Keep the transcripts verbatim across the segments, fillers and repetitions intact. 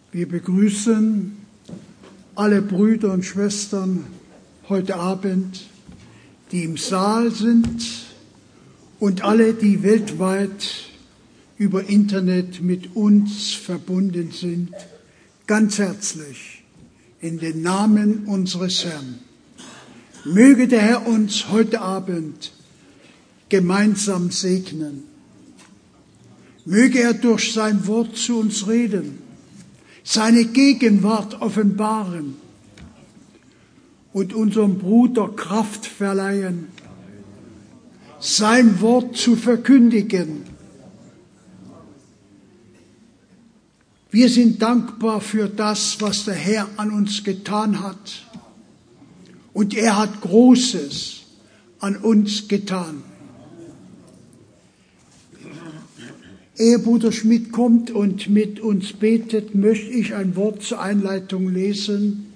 Wir begrüßen alle Brüder und Schwestern heute Abend, die im Saal sind und alle, die weltweit über Internet mit uns verbunden sind, ganz herzlich in den Namen unseres Herrn. Möge der Herr uns heute Abend gemeinsam segnen. Möge er durch sein Wort zu uns reden, seine Gegenwart offenbaren und unserem Bruder Kraft verleihen, sein Wort zu verkündigen. Wir sind dankbar für das, was der Herr an uns getan hat. Und er hat Großes an uns getan. Ehe Bruder Schmidt kommt und mit uns betet, möchte ich ein Wort zur Einleitung lesen.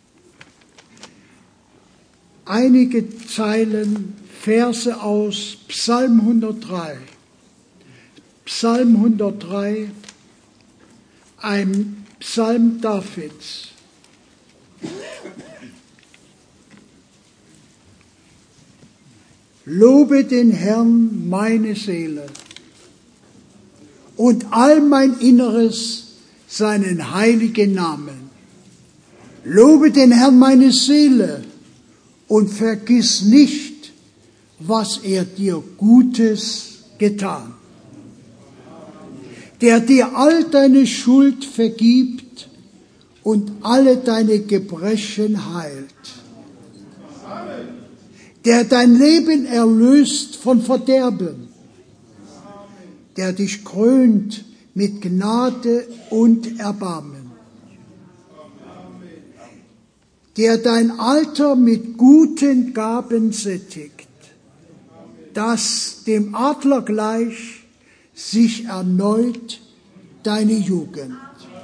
Einige Zeilen, Verse aus Psalm hundertdrei. Psalm hundertdrei, ein Psalm Davids. Lobe den Herrn, meine Seele, und all mein Inneres seinen heiligen Namen. Lobe den Herrn, meine Seele, und vergiss nicht, was er dir Gutes getan. Der dir all deine Schuld vergibt und alle deine Gebrechen heilt. Der dein Leben erlöst von Verderben, der dich krönt mit Gnade und Erbarmen, der dein Alter mit guten Gaben sättigt, dass dem Adler gleich sich erneut deine Jugend.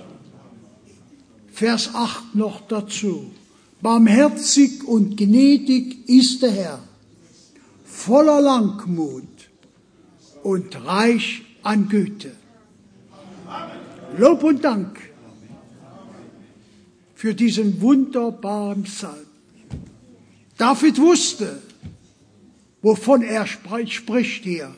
Vers acht noch dazu. Barmherzig und gnädig ist der Herr, voller Langmut und reich an Güte. Lob und Dank für diesen wunderbaren Psalm. David wusste, wovon er spricht hier.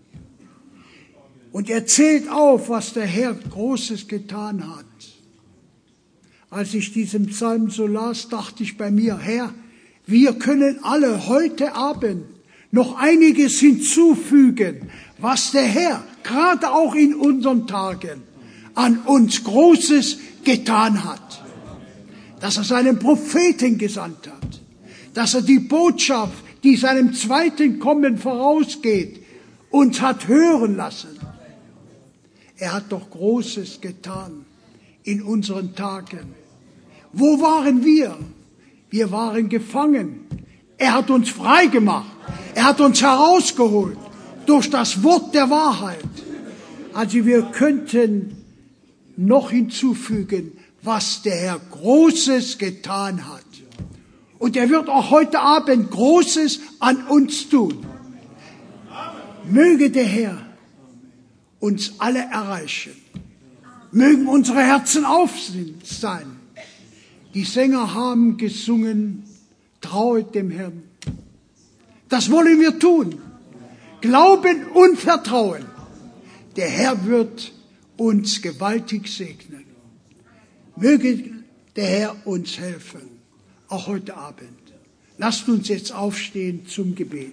Und er zählt auf, was der Herr Großes getan hat. Als ich diesen Psalm so las, dachte ich bei mir, Herr, wir können alle heute Abend noch einiges hinzufügen, was der Herr, gerade auch in unseren Tagen, an uns Großes getan hat. Dass er seinen Propheten gesandt hat, dass er die Botschaft, die seinem zweiten Kommen vorausgeht, uns hat hören lassen. Er hat doch Großes getan in unseren Tagen. Wo waren wir? Wir waren gefangen. Er hat uns frei gemacht. Er hat uns herausgeholt durch das Wort der Wahrheit. Also wir könnten noch hinzufügen, was der Herr Großes getan hat. Und er wird auch heute Abend Großes an uns tun. Möge der Herr uns alle erreichen. Mögen unsere Herzen auf sein. Die Sänger haben gesungen, trauet dem Herrn. Das wollen wir tun. Glauben und Vertrauen. Der Herr wird uns gewaltig segnen. Möge der Herr uns helfen, auch heute Abend. Lasst uns jetzt aufstehen zum Gebet.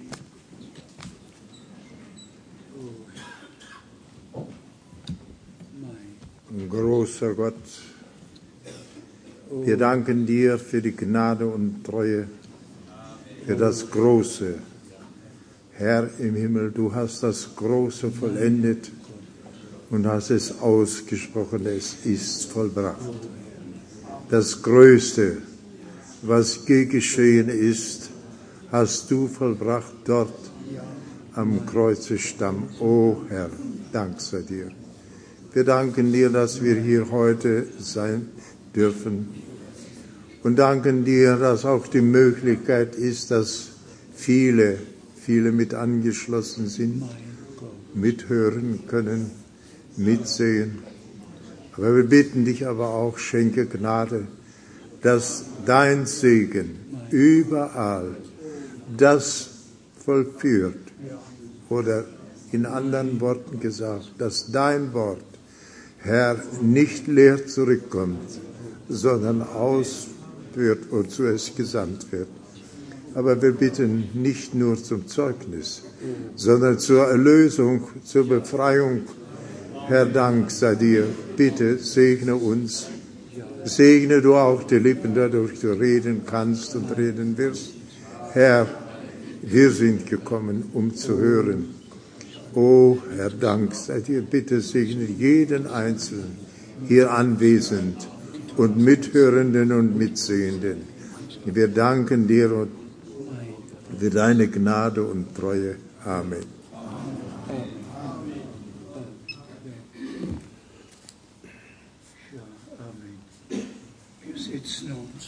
Großer Gott, wir danken dir für die Gnade und Treue, für das Große. Herr im Himmel, du hast das Große vollendet und hast es ausgesprochen, es ist vollbracht. Das Größte, was je geschehen ist, hast du vollbracht dort am Kreuzestamm. O Herr, Dank sei dir. Wir danken dir, dass wir hier heute sein dürfen und danken dir, dass auch die Möglichkeit ist, dass viele, viele mit angeschlossen sind, mithören können, mitsehen. Aber wir bitten dich aber auch, schenke Gnade, dass dein Segen überall das vollführt. Oder in anderen Worten gesagt, dass dein Wort, Herr, nicht leer zurückkommt, sondern ausführt, wozu es gesandt wird. Aber wir bitten nicht nur zum Zeugnis, sondern zur Erlösung, zur Befreiung. Herr, Dank sei dir. Bitte segne uns. Segne du auch die Lippen, dadurch du reden kannst und reden wirst. Herr, wir sind gekommen, um zu hören. O Herr, Dank sei dir. Bitte segne jeden Einzelnen hier anwesend und Mithörenden und Mitsehenden. Wir danken dir für deine Gnade und Treue. Amen. Wir sitzen uns.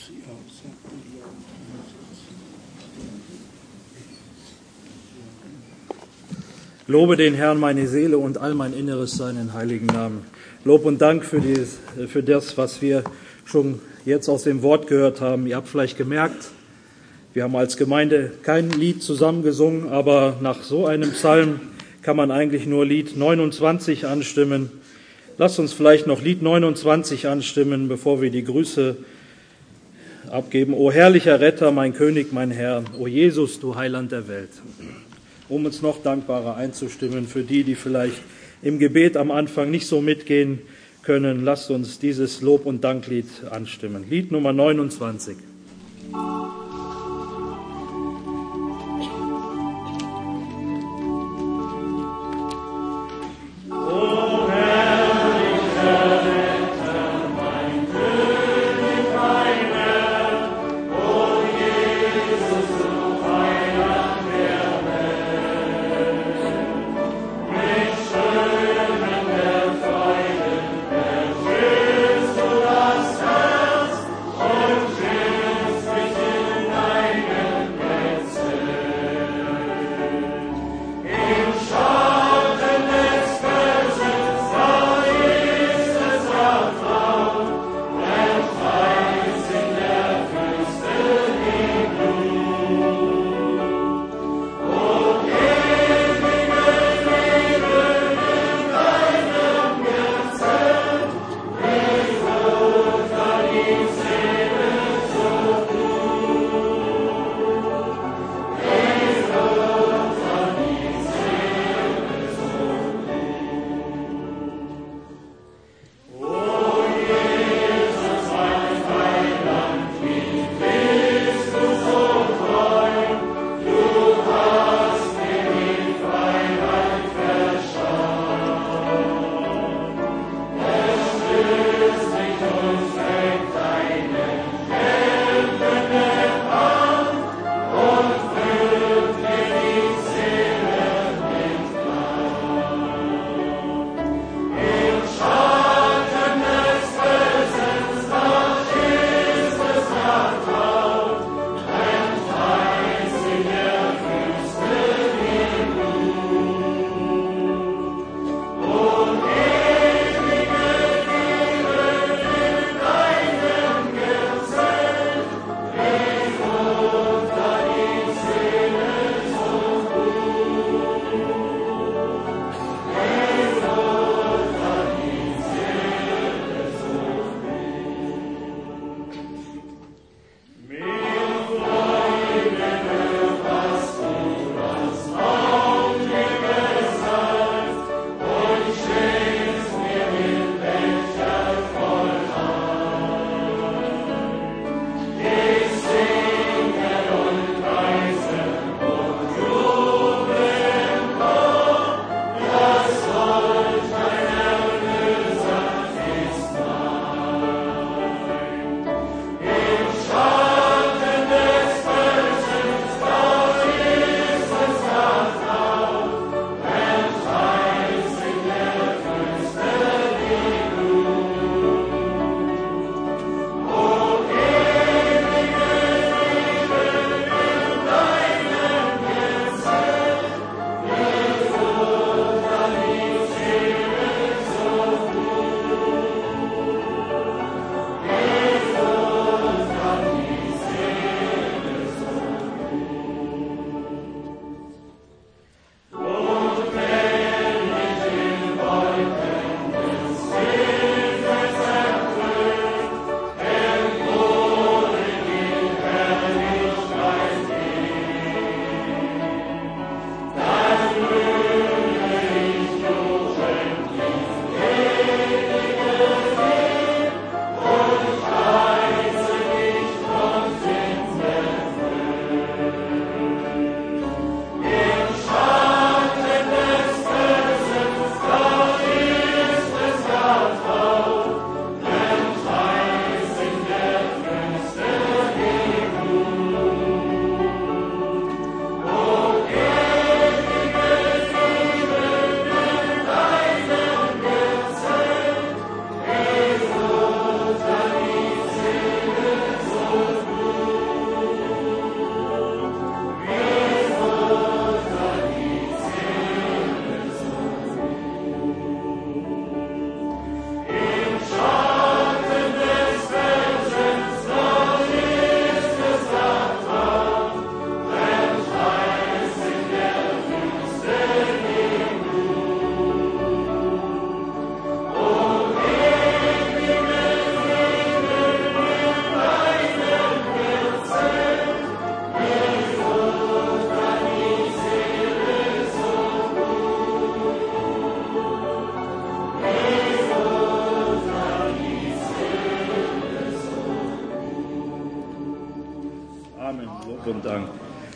Lobe den Herrn, meine Seele und all mein Inneres, seinen heiligen Namen. Lob und Dank für, dieses, für das, was wir schon jetzt aus dem Wort gehört haben. Ihr habt vielleicht gemerkt, wir haben als Gemeinde kein Lied zusammengesungen, aber nach so einem Psalm kann man eigentlich nur Lied neunundzwanzig anstimmen. Lasst uns vielleicht noch Lied neunundzwanzig anstimmen, bevor wir die Grüße abgeben. O herrlicher Retter, mein König, mein Herr, o Jesus, du Heiland der Welt. Um uns noch dankbarer einzustimmen für die, die vielleicht im Gebet am Anfang nicht so mitgehen können, lasst uns dieses Lob- und Danklied anstimmen. Lied Nummer neunundzwanzig. Oh, Lob und Dank.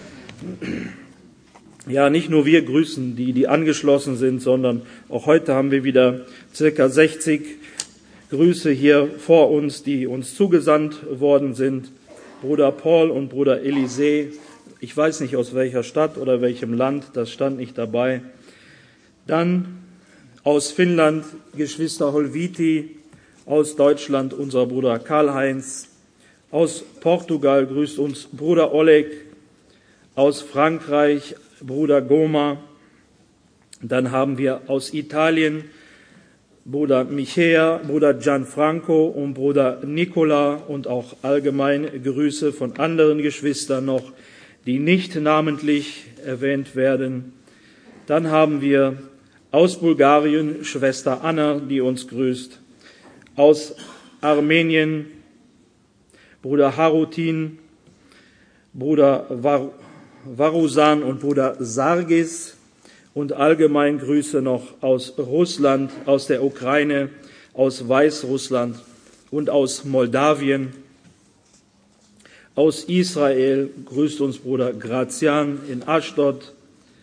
Ja, nicht nur wir grüßen die, die angeschlossen sind, sondern auch heute haben wir wieder circa sechzig Grüße hier vor uns, die uns zugesandt worden sind. Bruder Paul und Bruder Elisee, ich weiß nicht aus welcher Stadt oder welchem Land, das stand nicht dabei. Dann aus Finnland Geschwister Holviti, aus Deutschland unser Bruder Karl-Heinz, aus Portugal grüßt uns Bruder Oleg, aus Frankreich Bruder Goma, dann haben wir aus Italien Bruder Michea, Bruder Gianfranco und Bruder Nicola und auch allgemein Grüße von anderen Geschwistern noch, die nicht namentlich erwähnt werden. Dann haben wir aus Bulgarien Schwester Anna, die uns grüßt, aus Armenien Bruder Harutin, Bruder Var Varusan und Bruder Sargis und allgemein Grüße noch aus Russland, aus der Ukraine, aus Weißrussland und aus Moldawien. Aus Israel grüßt uns Bruder Grazian in Ashdod.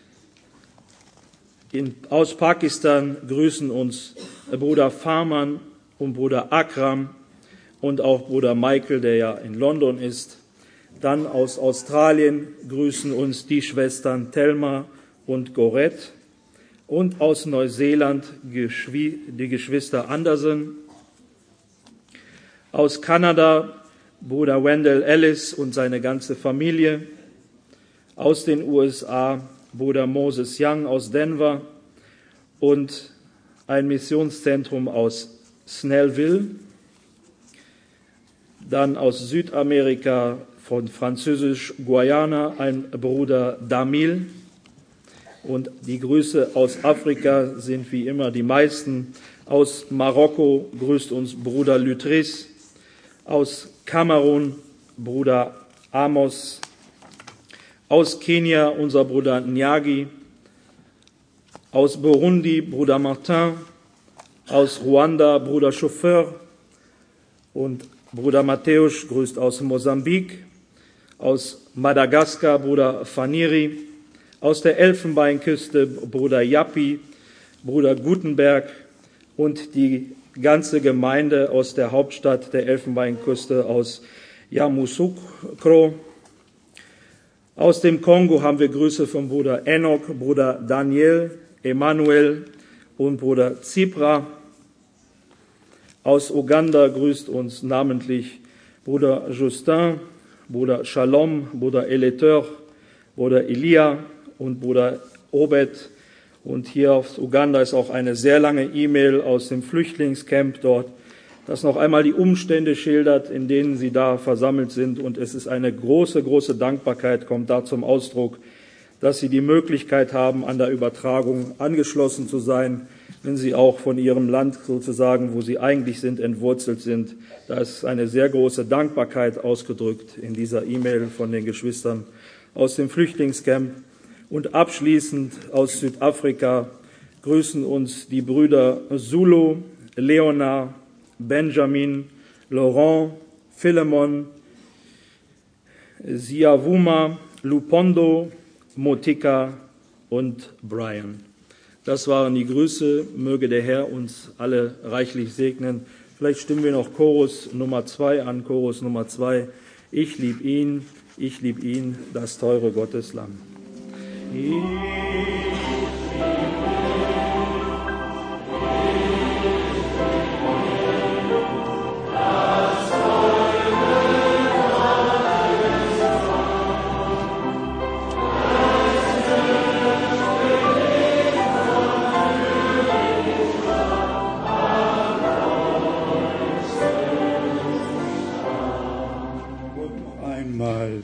In, aus Pakistan grüßen uns Bruder Farman und Bruder Akram und auch Bruder Michael, der ja in London ist. Dann aus Australien grüßen uns die Schwestern Thelma und Gorette und aus Neuseeland die Geschwister Anderson. Aus Kanada Bruder Wendell Ellis und seine ganze Familie. Aus den U S A Bruder Moses Young aus Denver und ein Missionszentrum aus Snellville. Dann aus Südamerika von Französisch Guayana ein Bruder Damil. Und die Grüße aus Afrika sind wie immer die meisten. Aus Marokko grüßt uns Bruder Lutris. Aus Kamerun Bruder Amos. Aus Kenia unser Bruder Nyagi. Aus Burundi Bruder Martin. Aus Ruanda Bruder Chauffeur. Und Bruder Matthäus grüßt aus Mosambik. Aus Madagaskar Bruder Faniri, aus der Elfenbeinküste Bruder Jappi, Bruder Gutenberg und die ganze Gemeinde aus der Hauptstadt der Elfenbeinküste aus Yamoussoukro. Aus dem Kongo haben wir Grüße von Bruder Enoch, Bruder Daniel, Emanuel und Bruder Zipra. Aus Uganda grüßt uns namentlich Bruder Justin, Bruder Shalom, Bruder Eleteur, Bruder Elia und Bruder Obed. Und hier aus Uganda ist auch eine sehr lange E-Mail aus dem Flüchtlingscamp dort, das noch einmal die Umstände schildert, in denen sie da versammelt sind. Und es ist eine große, große Dankbarkeit, kommt da zum Ausdruck, dass sie die Möglichkeit haben, an der Übertragung angeschlossen zu sein, wenn sie auch von ihrem Land sozusagen, wo sie eigentlich sind, entwurzelt sind. Da ist eine sehr große Dankbarkeit ausgedrückt in dieser E-Mail von den Geschwistern aus dem Flüchtlingscamp. Und abschließend aus Südafrika grüßen uns die Brüder Zulu, Leonard, Benjamin, Laurent, Philemon, Siavuma, Lupondo, Motika und Brian. Das waren die Grüße. Möge der Herr uns alle reichlich segnen. Vielleicht stimmen wir noch Chorus Nummer zwei an. Chorus Nummer zwei. Ich lieb ihn, ich lieb ihn, das teure Gotteslamm. Ich Einmal.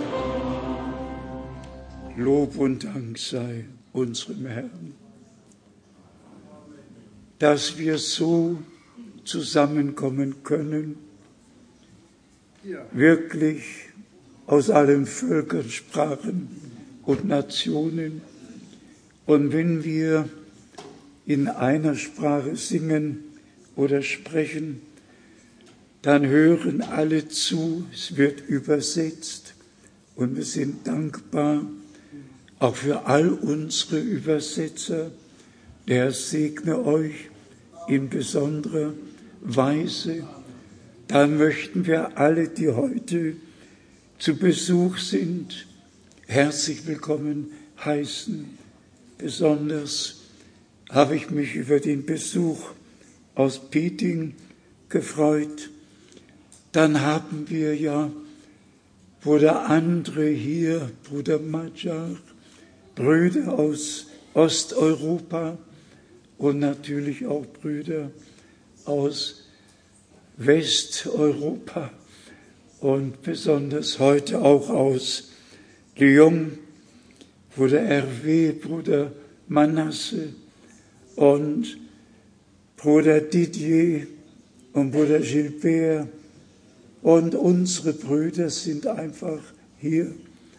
Lob und Dank sei unserem Herrn. dass wir so zusammenkommen können, wirklich aus allen Völkern, Sprachen und Nationen. Und wenn wir in einer Sprache singen oder sprechen, dann hören alle zu, es wird übersetzt und wir sind dankbar auch für all unsere Übersetzer. Der Herr segne euch in besonderer Weise. Dann möchten wir alle, die heute zu Besuch sind, herzlich willkommen heißen. Besonders habe ich mich über den Besuch aus Pieting gefreut. Dann haben wir ja Bruder André hier, Bruder Majar, Brüder aus Osteuropa und natürlich auch Brüder aus Westeuropa und besonders heute auch aus Lyon, Bruder Hervé, Bruder Manasse und Bruder Didier und Bruder Gilbert und unsere Brüder sind einfach hier.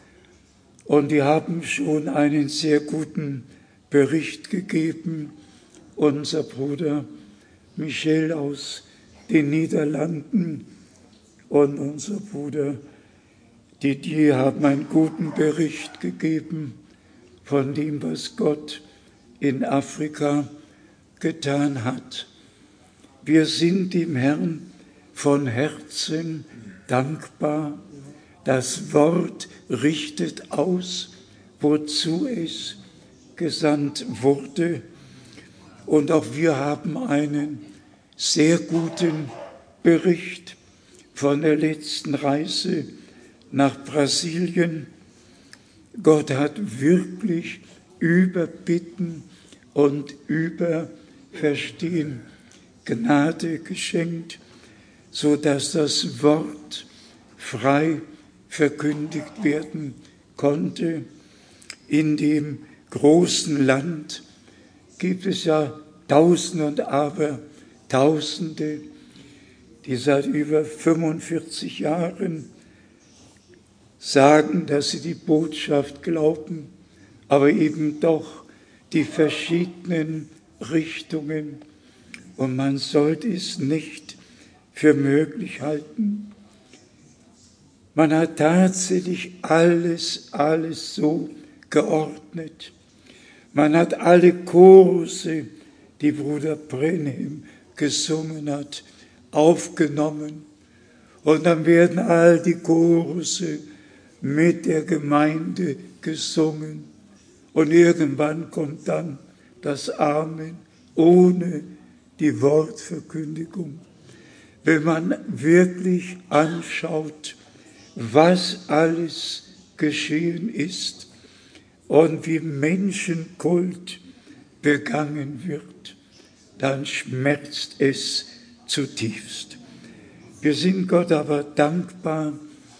Und die haben schon einen sehr guten Bericht gegeben. Unser Bruder Michel aus den Niederlanden und unser Bruder Didier haben einen guten Bericht gegeben von dem, was Gott in Afrika getan hat. Wir sind dem Herrn von Herzen dankbar. Das Wort richtet aus, wozu es gesandt wurde. Und auch wir haben einen sehr guten Bericht von der letzten Reise nach Brasilien. Gott hat wirklich über Bitten und über Verstehen Gnade geschenkt, so dass das Wort frei verkündigt werden konnte. In dem großen Land gibt es ja Tausende und Abertausende, die seit über fünfundvierzig Jahren sagen, dass sie die Botschaft glauben, aber eben doch die verschiedenen Richtungen. Und man sollte es nicht für möglich halten. Man hat tatsächlich alles, alles so geordnet. Man hat alle Chorus, die Bruder Brenhem gesungen hat, aufgenommen. Und dann werden all die Chorus mit der Gemeinde gesungen. Und irgendwann kommt dann das Amen ohne die Wortverkündigung. Wenn man wirklich anschaut, was alles geschehen ist und wie Menschenkult begangen wird, dann schmerzt es zutiefst. Wir sind Gott aber dankbar,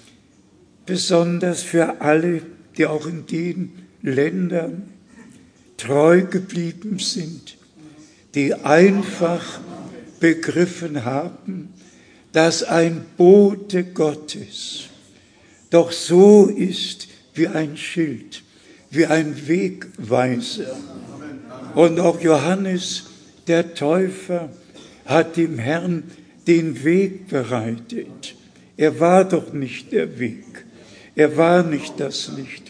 besonders für alle, die auch in den Ländern treu geblieben sind, die einfach begriffen haben, dass ein Bote Gottes doch so ist wie ein Schild, wie ein Wegweiser. Und auch Johannes, der Täufer, hat dem Herrn den Weg bereitet. Er war doch nicht der Weg. Er war nicht das Licht.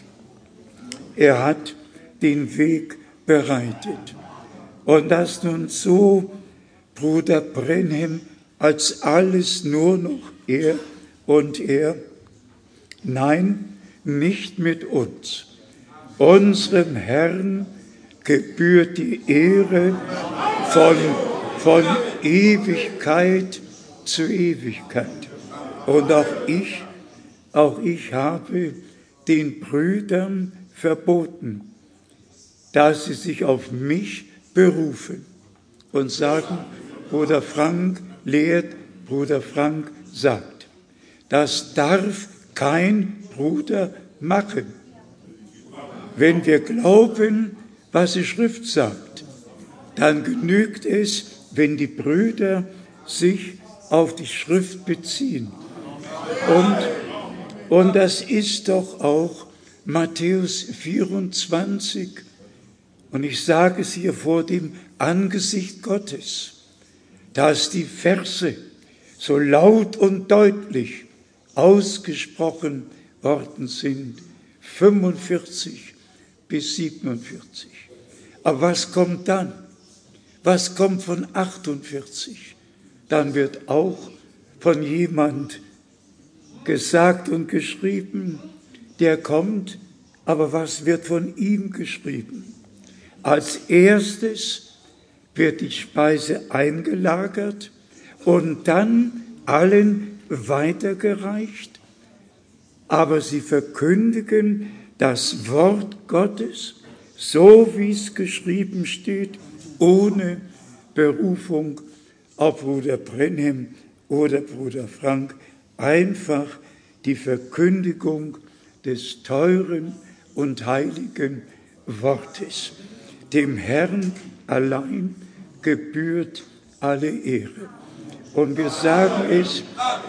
Er hat den Weg bereitet. Und dass nun so Bruder Brenhem als alles nur noch er und er, nein, nicht mit uns. Unserem Herrn gebührt die Ehre von, von Ewigkeit zu Ewigkeit. Und auch ich, auch ich habe den Brüdern verboten, dass sie sich auf mich berufen und sagen, Bruder Frank lehrt, Bruder Frank sagt. Das darf kein Bruder machen. Wenn wir glauben, was die Schrift sagt, dann genügt es, wenn die Brüder sich auf die Schrift beziehen. Und, und das ist doch auch Matthäus vierundzwanzig. Und ich sage es hier vor dem Angesicht Gottes, dass die Verse so laut und deutlich ausgesprochen worden sind, fünfundvierzig bis siebenundvierzig. Aber was kommt dann? Was kommt von achtundvierzig? Dann wird auch von jemand gesagt und geschrieben, der kommt, aber was wird von ihm geschrieben? Als erstes wird die Speise eingelagert und dann allen weitergereicht, aber sie verkündigen das Wort Gottes, so wie es geschrieben steht, ohne Berufung auf Bruder Brenhem oder Bruder Frank, einfach die Verkündigung des teuren und heiligen Wortes. Dem Herrn allein gebührt alle Ehre. Und wir sagen es,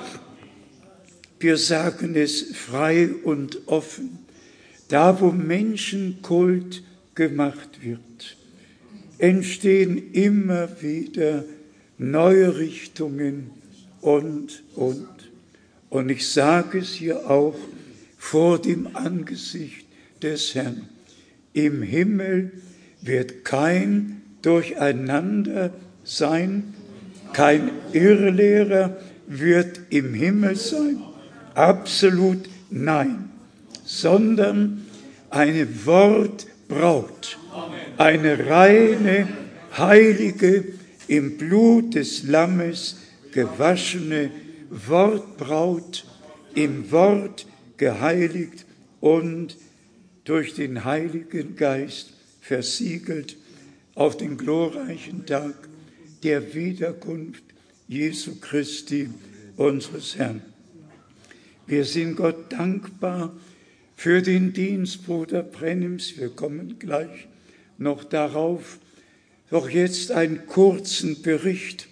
wir sagen es frei und offen, da wo Menschenkult gemacht wird, entstehen immer wieder neue Richtungen und, und. Und ich sage es hier auch vor dem Angesicht des Herrn. Im Himmel wird kein Durcheinander sein, kein Irrlehrer wird im Himmel sein, absolut nein, sondern eine Wortbraut, eine reine, heilige, im Blut des Lammes gewaschene Wortbraut, im Wort geheiligt und durch den Heiligen Geist versiegelt auf den glorreichen Tag der Wiederkunft Jesu Christi, unseres Herrn. Wir sind Gott dankbar für den Dienst Bruder Brenhems. Wir kommen gleich noch darauf. Doch jetzt einen kurzen Bericht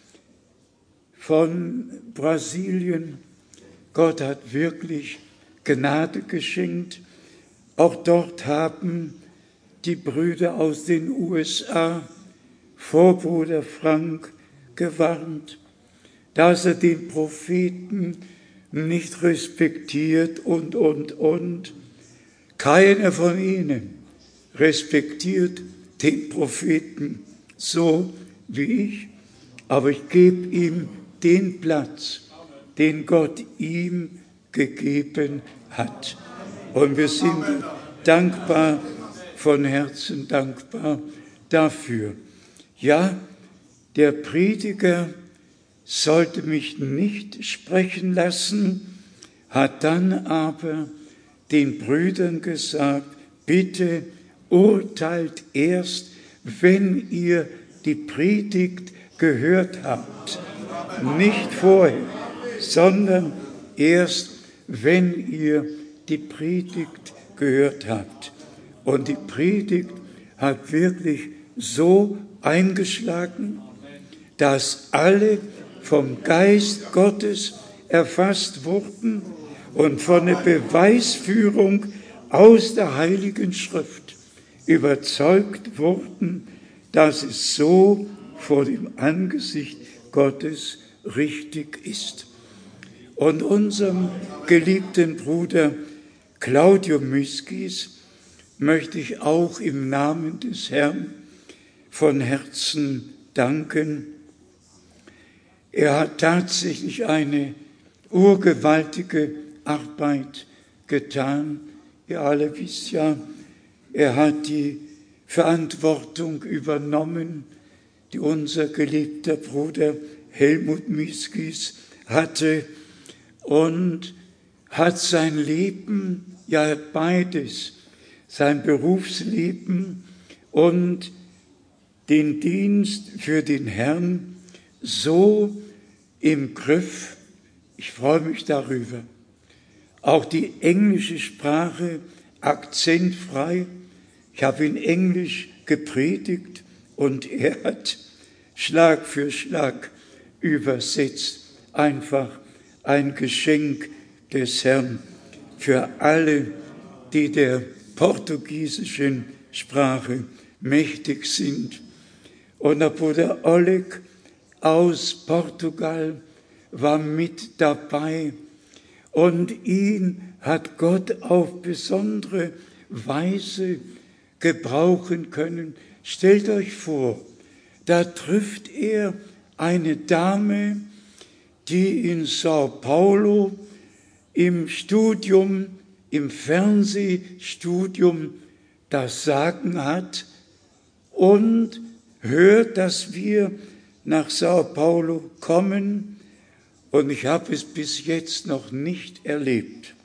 von Brasilien. Gott hat wirklich Gnade geschenkt. Auch dort haben die Brüder aus den U S A vor Bruder Frank gewarnt, dass er den Propheten nicht respektiert und, und, und. Keiner von ihnen respektiert den Propheten so wie ich, aber ich gebe ihm den Platz, den Gott ihm gegeben hat. Und wir sind dankbar, von Herzen dankbar dafür. Ja, der Prediger sollte mich nicht sprechen lassen, hat dann aber den Brüdern gesagt, bitte urteilt erst, wenn ihr die Predigt gehört habt. Nicht vorher, sondern erst, wenn ihr die Predigt gehört habt. Und die Predigt hat wirklich so eingeschlagen, dass alle vom Geist Gottes erfasst wurden und von der Beweisführung aus der Heiligen Schrift überzeugt wurden, dass es so vor dem Angesicht Gottes richtig ist. Und unserem geliebten Bruder Claudio Miskis möchte ich auch im Namen des Herrn von Herzen danken. Er hat tatsächlich eine urgewaltige Arbeit getan. Ihr alle wisst ja, er hat die Verantwortung übernommen, die unser geliebter Bruder Helmut Miskis hatte, und hat sein Leben, ja beides, sein Berufsleben und den Dienst für den Herrn so im Griff. Ich freue mich darüber. Auch die englische Sprache akzentfrei. Ich habe in Englisch gepredigt Und er hat Schlag für Schlag übersetzt. Einfach ein Geschenk des Herrn für alle, die der portugiesischen Sprache mächtig sind. Und der Bruder Oleg aus Portugal war mit dabei und ihn hat Gott auf besondere Weise gebrauchen können. Stellt euch vor, da trifft er eine Dame, die in Sao Paulo im Studium, im Fernsehstudium das Sagen hat und hört, dass wir nach Sao Paulo kommen. Und ich habe es bis jetzt noch nicht erlebt,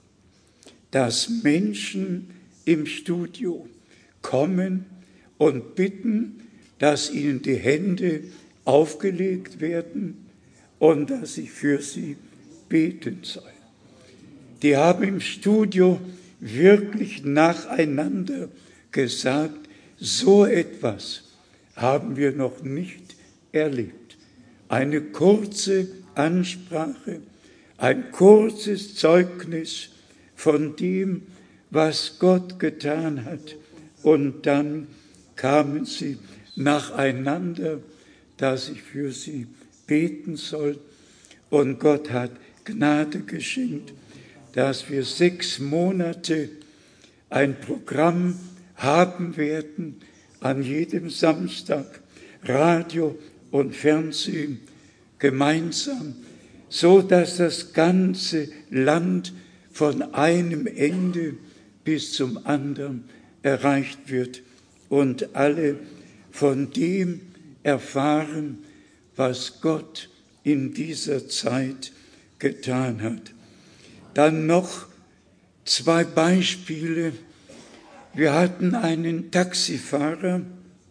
dass Menschen im Studio kommen und bitten, dass ihnen die Hände aufgelegt werden und dass ich für sie beten soll. Die haben im Studio wirklich nacheinander gesagt, so etwas haben wir noch nicht erlebt. Eine kurze Ansprache, ein kurzes Zeugnis von dem, was Gott getan hat. Und dann kamen sie nacheinander, dass ich für sie beten soll. Und Gott hat Gnade geschenkt, dass wir sechs Monate ein Programm haben werden, an jedem Samstag, Radio und Fernsehen gemeinsam, so dass das ganze Land von einem Ende bis zum anderen erreicht wird und alle von dem erfahren, was Gott in dieser Zeit getan hat. Dann noch zwei Beispiele. Wir hatten einen Taxifahrer,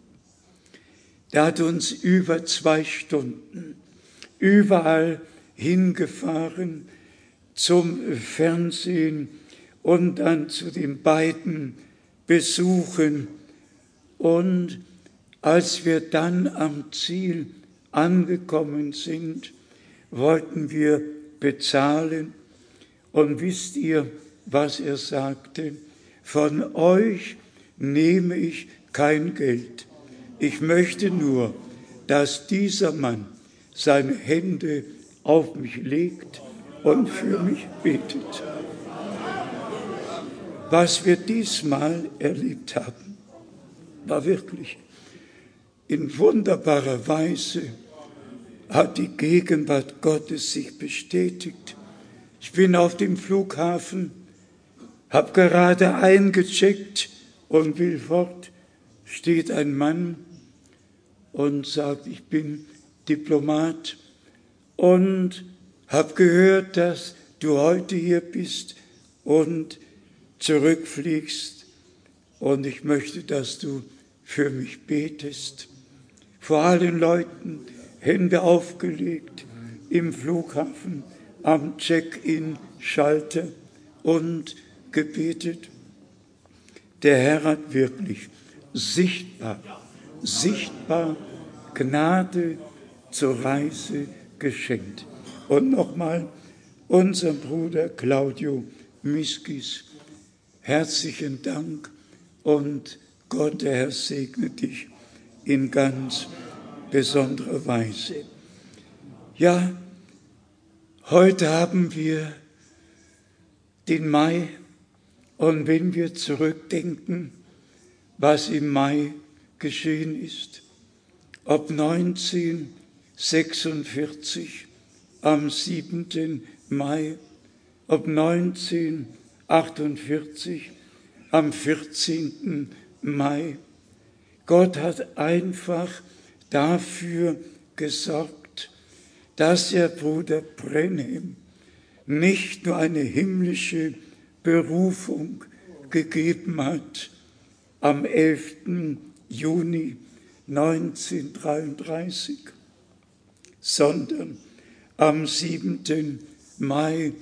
der hat uns über zwei Stunden überall hingefahren zum Fernsehen und dann zu den beiden Besuchen. Und als wir dann am Ziel angekommen sind, wollten wir bezahlen. Und wisst ihr, was er sagte? Von euch nehme ich kein Geld. Ich möchte nur, dass dieser Mann seine Hände auf mich legt und für mich betet. Was wir diesmal erlebt haben, war wirklich in wunderbarer Weise hat die Gegenwart Gottes sich bestätigt. Ich bin auf dem Flughafen, habe gerade eingecheckt und will fort, steht ein Mann und sagt, ich bin Diplomat und habe gehört, dass du heute hier bist und zurückfliegst und ich möchte, dass du für mich betest. Vor allen Leuten Hände aufgelegt im Flughafen, am Check-in-Schalter und gebetet. Der Herr hat wirklich sichtbar, sichtbar Gnade zur Reise geschenkt. Und nochmal, unser Bruder Claudio Miskis, herzlichen Dank und Gott, der Herr, segne dich in ganz besonderer Weise. Ja, heute haben wir den Mai und wenn wir zurückdenken, was im Mai geschehen ist, ob neunzehnhundertsechsundvierzig am siebten Mai, ob neunzehnhundertachtundvierzig am vierzehnten Mai. Gott hat einfach dafür gesorgt, dass er Bruder Brenhem nicht nur eine himmlische Berufung gegeben hat am elften Juni neunzehnhundertdreiunddreißig, sondern am siebten Mai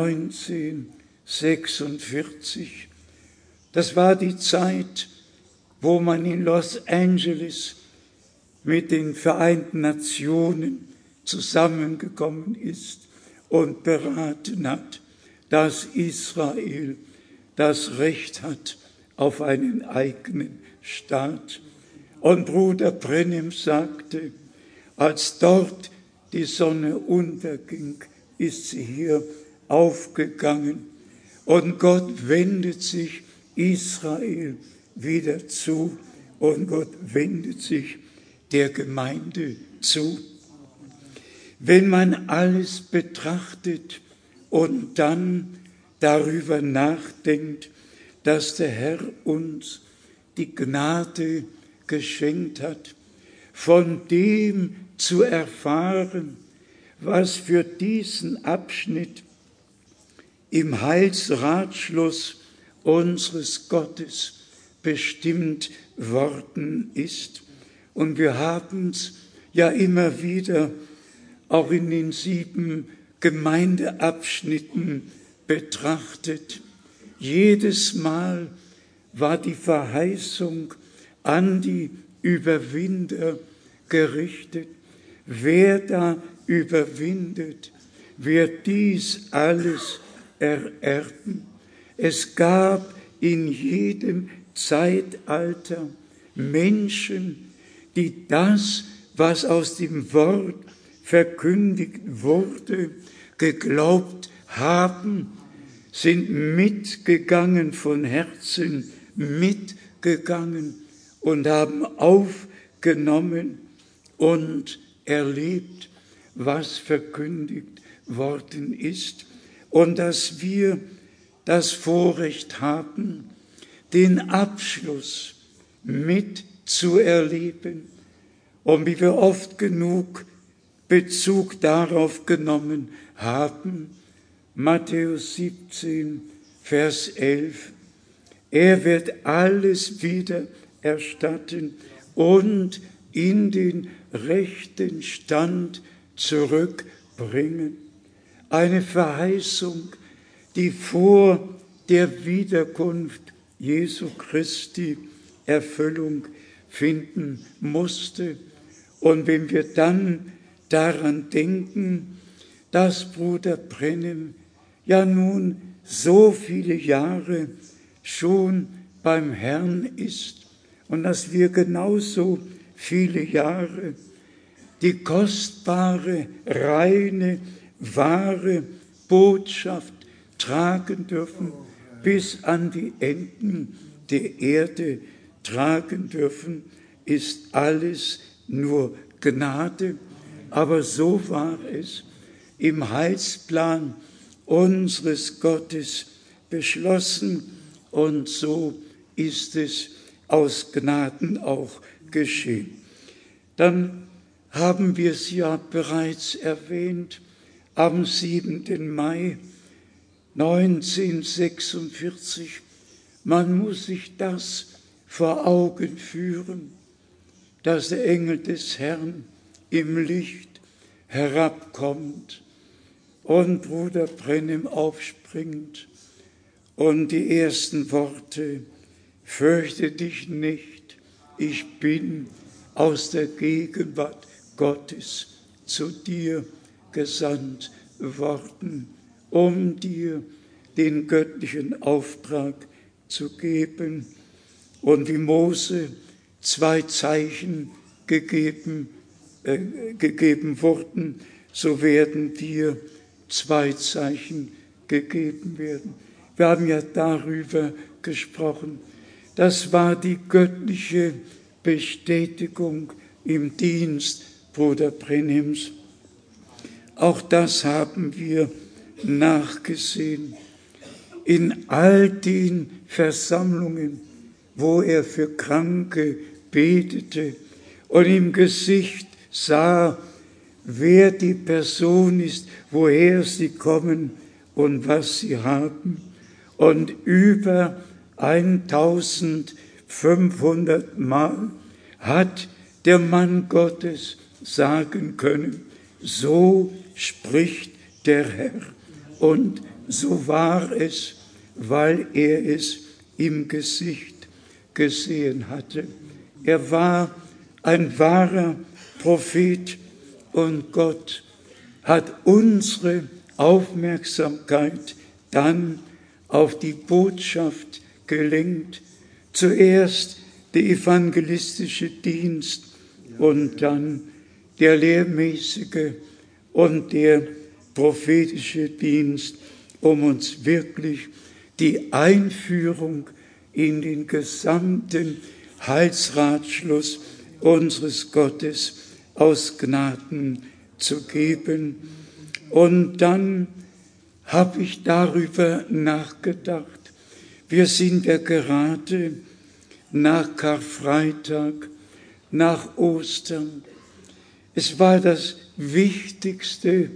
neunzehnhundertsechsundvierzig. Das war die Zeit, wo man in Los Angeles mit den Vereinten Nationen zusammengekommen ist und beraten hat, dass Israel das Recht hat auf einen eigenen Staat. Und Bruder Branham sagte, als dort die Sonne unterging, ist sie hier aufgegangen und Gott wendet sich Israel wieder zu und Gott wendet sich der Gemeinde zu. Wenn man alles betrachtet und dann darüber nachdenkt, dass der Herr uns die Gnade geschenkt hat, von dem zu erfahren, was für diesen Abschnitt im Heilsratschluss unseres Gottes bestimmt worden ist. Und wir haben es ja immer wieder auch in den sieben Gemeindeabschnitten betrachtet. Jedes Mal war die Verheißung an die Überwinder gerichtet. Wer da überwindet, wird dies alles ererben. Es gab in jedem Zeitalter Menschen, die das, was aus dem Wort verkündigt wurde, geglaubt haben, sind mitgegangen von Herzen, mitgegangen und haben aufgenommen und erlebt, was verkündigt worden ist. Und dass wir das Vorrecht haben, den Abschluss mitzuerleben. Und wie wir oft genug Bezug darauf genommen haben, Matthäus siebzehn, Vers elf, er wird alles wieder erstatten und in den rechten Stand zurückbringen. Eine Verheißung, die vor der Wiederkunft Jesu Christi Erfüllung finden musste. Und wenn wir dann daran denken, dass Bruder Branham ja nun so viele Jahre schon beim Herrn ist und dass wir genauso viele Jahre die kostbare, reine, wahre Botschaft tragen dürfen, bis an die Enden der Erde tragen dürfen, ist alles nur Gnade. Aber so war es im Heilsplan unseres Gottes beschlossen und so ist es aus Gnaden auch geschehen. Dann haben wir es ja bereits erwähnt, am siebenten Mai neunzehnhundertsechsundvierzig. Man muss sich das vor Augen führen, dass der Engel des Herrn im Licht herabkommt und Bruder Branham aufspringt und die ersten Worte, fürchte dich nicht, ich bin aus der Gegenwart Gottes zu dir gesandt worden, um dir den göttlichen Auftrag zu geben. Und wie Mose zwei Zeichen gegeben, äh, gegeben wurden, so werden dir zwei Zeichen gegeben werden. Wir haben ja darüber gesprochen. Das war die göttliche Bestätigung im Dienst Bruder Branhams. Auch das haben wir nachgesehen. In all den Versammlungen, wo er für Kranke betete und im Gesicht sah, wer die Person ist, woher sie kommen und was sie haben. Und über eintausendfünfhundert Mal hat der Mann Gottes sagen können, so spricht der Herr. Und so war es, weil er es im Gesicht gesehen hatte. Er war ein wahrer Prophet und Gott hat unsere Aufmerksamkeit dann auf die Botschaft gelenkt. Zuerst der evangelistische Dienst und dann der lehrmäßige und der prophetische Dienst, um uns wirklich die Einführung in den gesamten Heilsratschluss unseres Gottes aus Gnaden zu geben. Und dann habe ich darüber nachgedacht. Wir sind ja gerade nach Karfreitag, nach Ostern. Es war das wichtigste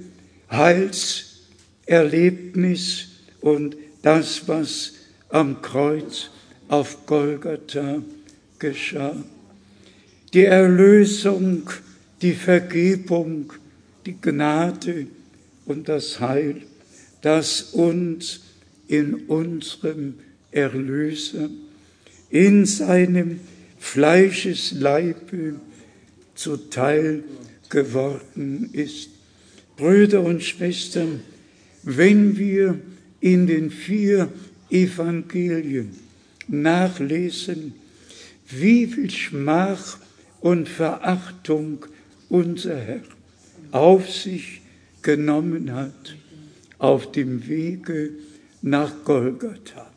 Heilserlebnis und das, was am Kreuz auf Golgatha geschah. Die Erlösung, die Vergebung, die Gnade und das Heil, das uns in unserem Erlöser, in seinem Fleischesleibe zuteil geworden ist. Brüder und Schwestern, wenn wir in den vier Evangelien nachlesen, wie viel Schmach und Verachtung unser Herr auf sich genommen hat auf dem Wege nach Golgatha.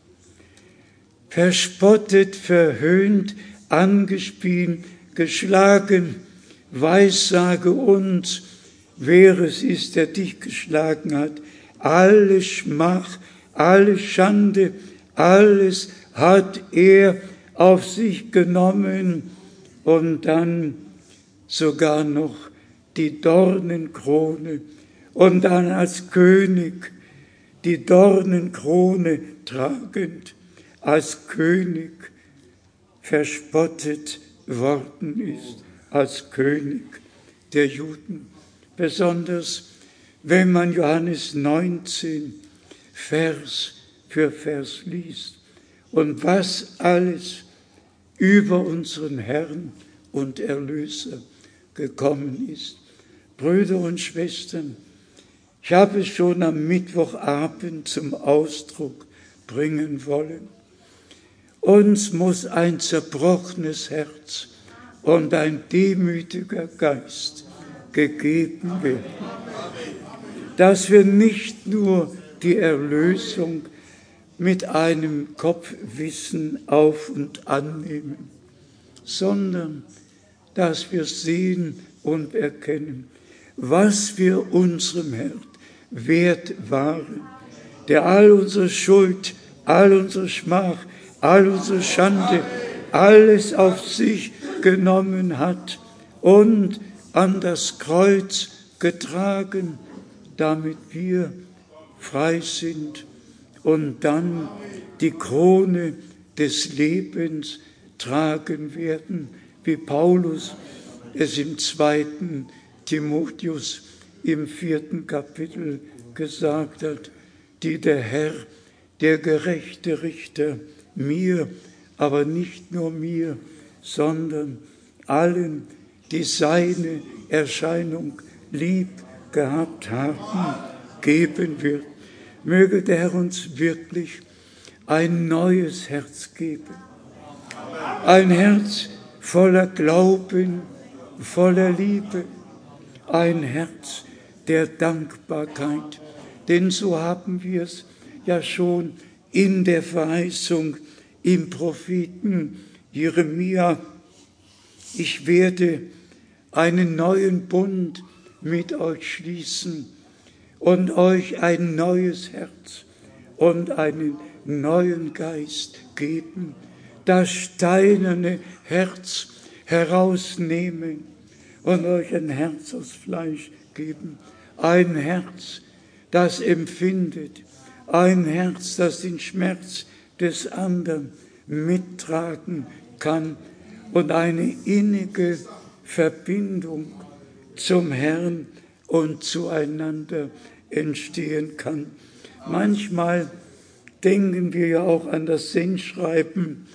Verspottet, verhöhnt, angespielt, geschlagen, weissage uns, wer es ist, der dich geschlagen hat. Alle Schmach, alle Schande, alles hat er auf sich genommen und dann sogar noch die Dornenkrone und dann als König die Dornenkrone tragend, als König verspottet worden ist, als König der Juden. Besonders wenn man Johannes neunzehn Vers für Vers liest und was alles über unseren Herrn und Erlöser gekommen ist. Brüder und Schwestern, ich habe es schon am Mittwochabend zum Ausdruck bringen wollen. Uns muss ein zerbrochenes Herz und ein demütiger Geist gegeben werden, dass wir nicht nur die Erlösung mit einem Kopfwissen auf und annehmen, sondern dass wir sehen und erkennen, was wir unserem Herrn wert waren, der all unsere Schuld, all unsere Schmach, all unsere Schande, alles auf sich genommen hat und an das Kreuz getragen, damit wir frei sind und dann die Krone des Lebens tragen werden, wie Paulus es im zweiten Timotheus im vierten Kapitel gesagt hat, die der Herr, der gerechte Richter, mir, aber nicht nur mir, sondern allen, die seine Erscheinung lieb gehabt haben, geben wird. Möge der Herr uns wirklich ein neues Herz geben. Ein Herz voller Glauben, voller Liebe. Ein Herz der Dankbarkeit. Denn so haben wir es ja schon in der Verheißung im Propheten Jeremia. Ich werde einen neuen Bund mit euch schließen und euch ein neues Herz und einen neuen Geist geben, das steinerne Herz herausnehmen und euch ein Herz aus Fleisch geben, ein Herz, das empfindet, ein Herz, das den Schmerz des anderen mittragen kann und eine innige Verbindung zum Herrn und zueinander entstehen kann. Manchmal denken wir ja auch an das Sendschreiben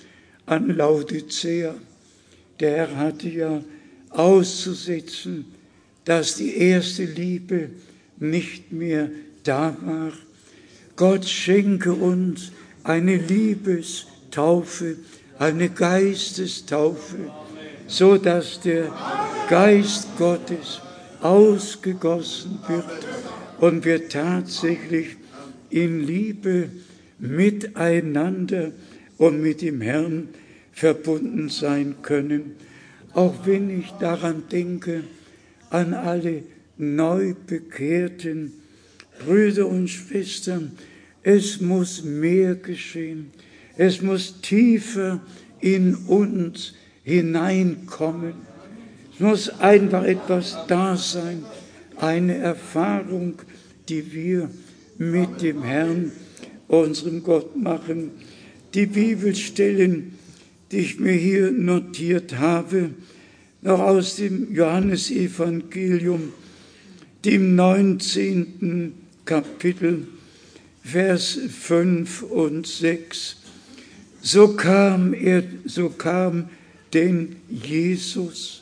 an Laodicea. Der Herr hatte ja auszusetzen, dass die erste Liebe nicht mehr da war. Gott schenke uns eine Liebestaufe, eine Geistestaufe, so dass der Geist Gottes ausgegossen wird und wir tatsächlich in Liebe miteinander und mit dem Herrn verbunden sein können. Auch wenn ich daran denke, an alle Neubekehrten, Brüder und Schwestern, es muss mehr geschehen. Es muss tiefer in uns hineinkommen. Es muss einfach etwas da sein, eine Erfahrung, die wir mit dem Herrn, unserem Gott, machen. Die Bibelstellen, die ich mir hier notiert habe, noch aus dem Johannesevangelium, dem neunzehnten Kapitel, Vers fünf und sechs. So kam er, so kam denn Jesus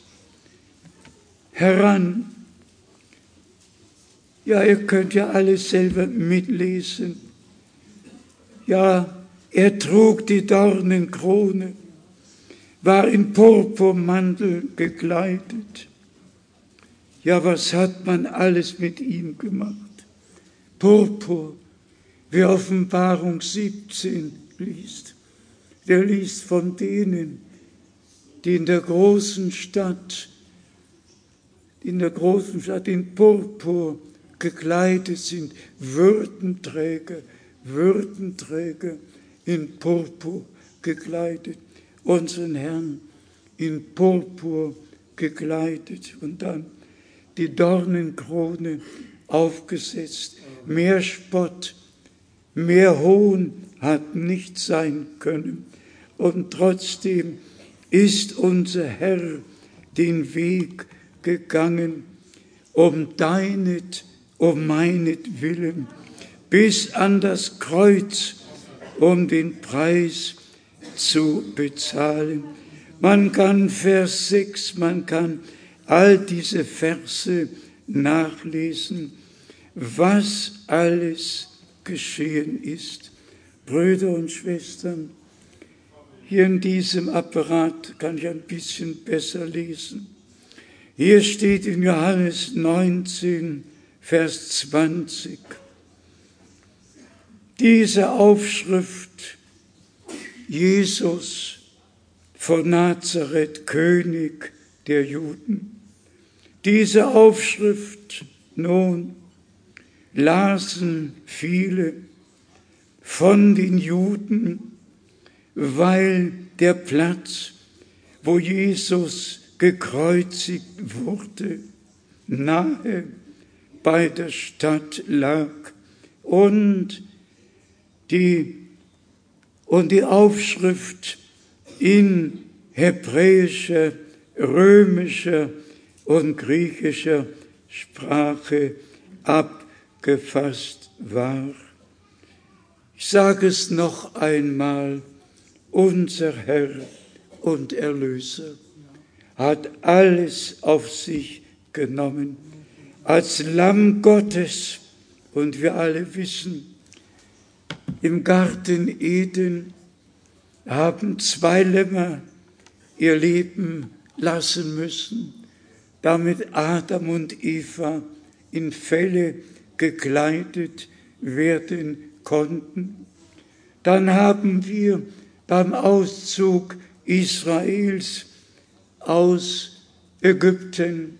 heran. Ja, ihr könnt ja alles selber mitlesen. Ja, er trug die Dornenkrone, war in Purpurmantel gekleidet. Ja, was hat man alles mit ihm gemacht? Purpur, wer Offenbarung siebzehn liest, der liest von denen, die in der großen Stadt, in der großen Stadt in Purpur gekleidet sind, Würdenträger, Würdenträger in Purpur gekleidet, unseren Herrn in Purpur gekleidet und dann die Dornenkrone aufgesetzt. Mehr Spott, mehr Hohn hat nicht sein können. Und trotzdem ist unser Herr den Weg gegangen, um deinet, um meinetwillen, bis an das Kreuz, um den Preis zu bezahlen. Man kann Vers sechs, man kann all diese Verse nachlesen, was alles geschehen ist. Brüder und Schwestern, hier in diesem Apparat kann ich ein bisschen besser lesen. Hier steht in Johannes neunzehn, Vers zwanzig, diese Aufschrift, Jesus von Nazareth, König der Juden. Diese Aufschrift nun lasen viele von den Juden, weil der Platz, wo Jesus gekreuzigt wurde, nahe bei der Stadt lag und die, und die Aufschrift in hebräischer, römischer und griechischer Sprache abgefasst war. Ich sage es noch einmal, unser Herr und Erlöser hat alles auf sich genommen, als Lamm Gottes. Und wir alle wissen, im Garten Eden haben zwei Lämmer ihr Leben lassen müssen, damit Adam und Eva in Felle gekleidet werden konnten. Dann haben wir beim Auszug Israels aus Ägypten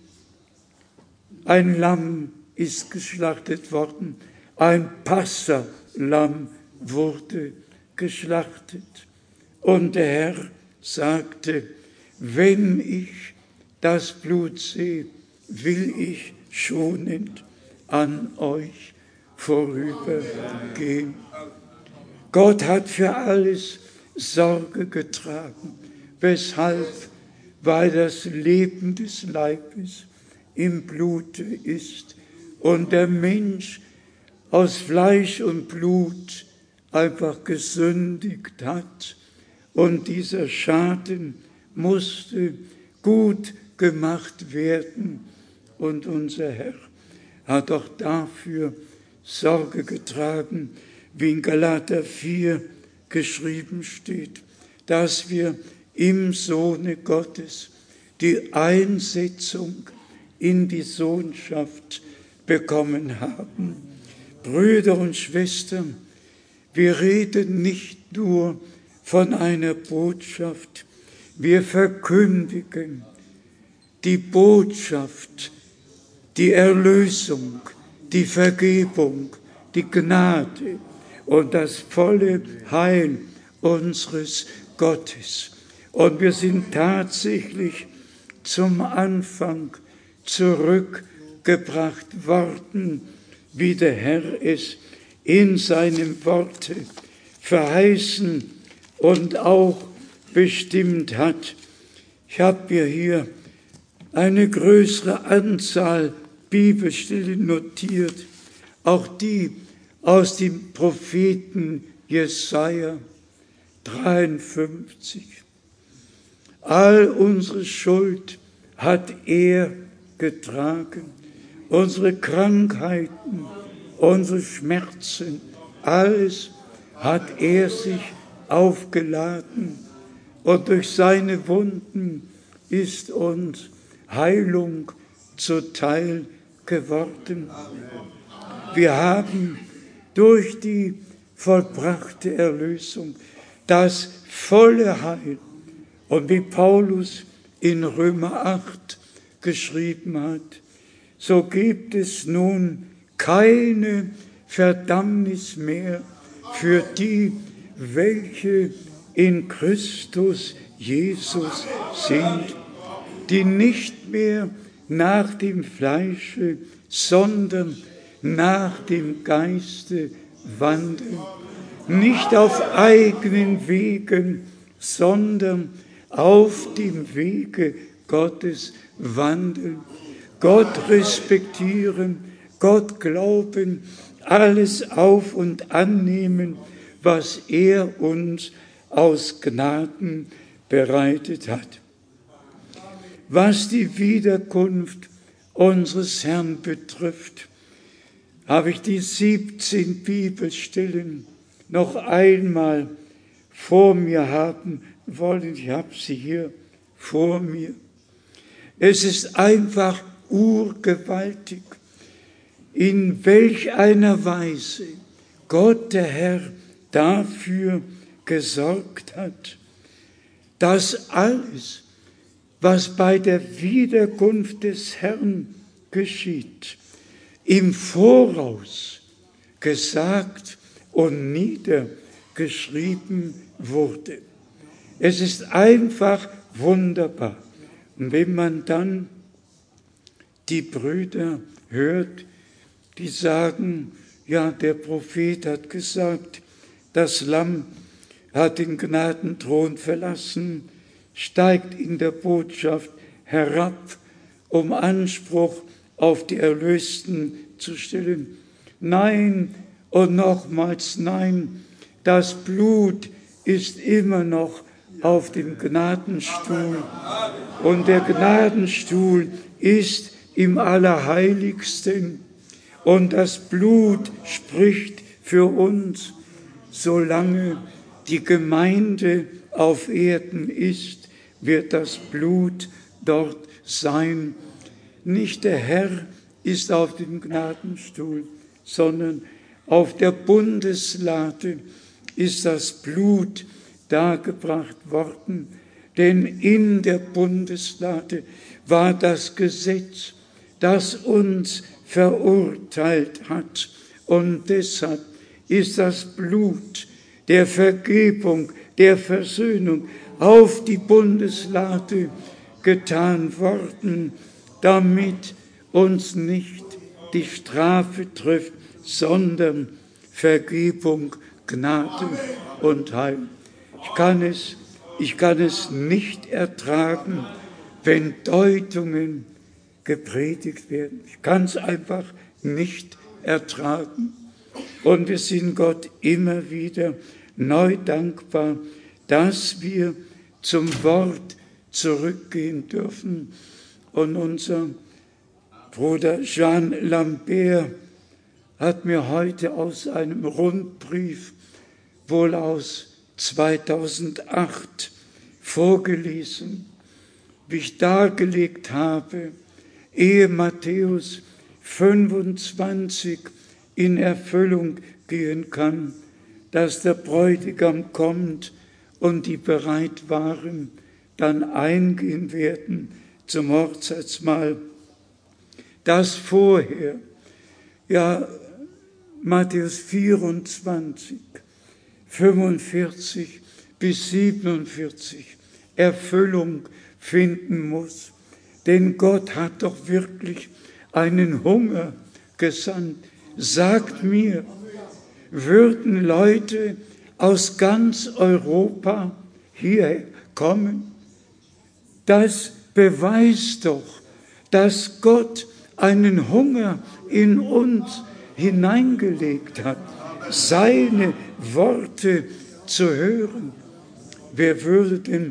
ein Lamm ist geschlachtet worden, ein Passalamm wurde geschlachtet. Und der Herr sagte, wenn ich das Blut sehe, will ich schonend an euch vorübergehen. Gott hat für alles Sorge getragen. Weshalb? Weil das Leben des Leibes im Blute ist und der Mensch aus Fleisch und Blut einfach gesündigt hat und dieser Schaden musste gut gemacht werden. Und unser Herr hat auch dafür Sorge getragen, wie in Galater vier geschrieben steht, dass wir im Sohne Gottes die Einsetzung in die Sohnschaft bekommen haben. Brüder und Schwestern, wir reden nicht nur von einer Botschaft, wir verkündigen die Botschaft, die Erlösung, die Vergebung, die Gnade und das volle Heil unseres Gottes. Und wir sind tatsächlich zum Anfang zurückgebracht worden, wie der Herr es in seinem Worte verheißen und auch bestimmt hat. Ich habe mir hier eine größere Anzahl Bibelstellen notiert, auch die aus dem Propheten Jesaja dreiundfünfzig. All unsere Schuld hat er getragen, unsere Krankheiten, unsere Schmerzen, alles hat er sich aufgeladen und durch seine Wunden ist uns Heilung zuteil geworden. Wir haben durch die vollbrachte Erlösung das volle Heil. Und wie Paulus in Römer acht geschrieben hat, so gibt es nun keine Verdammnis mehr für die, welche in Christus Jesus sind, die nicht mehr nach dem Fleische, sondern nach dem Geiste wandeln, nicht auf eigenen Wegen, sondern auf dem Wege Gottes wandeln, Gott respektieren, Gott glauben, alles auf und annehmen, was er uns aus Gnaden bereitet hat. Was die Wiederkunft unseres Herrn betrifft, habe ich die siebzehn Bibelstellen noch einmal vor mir haben wollen. Ich habe sie hier vor mir. Es ist einfach urgewaltig, in welch einer Weise Gott, der Herr, dafür gesorgt hat, dass alles, was bei der Wiederkunft des Herrn geschieht, im Voraus gesagt und niedergeschrieben wurde. Es ist einfach wunderbar. Und wenn man dann die Brüder hört, die sagen, ja, der Prophet hat gesagt, das Lamm hat den Gnadenthron verlassen, steigt in der Botschaft herab, um Anspruch auf die Erlösten zu stellen. Nein und nochmals nein, das Blut ist immer noch auf dem Gnadenstuhl und der Gnadenstuhl ist im Allerheiligsten und das Blut spricht für uns, solange die Gemeinde auf Erden ist, wird das Blut dort sein. Nicht der Herr ist auf dem Gnadenstuhl, sondern auf der Bundeslade ist das Blut dargebracht worden, denn in der Bundeslade war das Gesetz, das uns verurteilt hat. Und deshalb ist das Blut der Vergebung, der Versöhnung auf die Bundeslade getan worden, damit uns nicht die Strafe trifft, sondern Vergebung, Gnade und Heil. Ich kann es, ich kann es nicht ertragen, wenn Deutungen gepredigt werden. Ich kann es einfach nicht ertragen. Und wir sind Gott immer wieder neu dankbar, dass wir zum Wort zurückgehen dürfen. Und unser Bruder Jean Lambert hat mir heute aus einem Rundbrief, wohl aus zweitausendacht, vorgelesen, wie ich dargelegt habe, ehe Matthäus fünfundzwanzig in Erfüllung gehen kann, dass der Bräutigam kommt und die bereit waren, dann eingehen werden zum Hochzeitsmahl. Das vorher, ja, Matthäus vierundzwanzig, fünfundvierzig bis siebenundvierzig Erfüllung finden muss. Denn Gott hat doch wirklich einen Hunger gesandt. Sagt mir, würden Leute aus ganz Europa hierher kommen? Das beweist doch, dass Gott einen Hunger in uns hineingelegt hat, seine Worte zu hören. Wer würde denn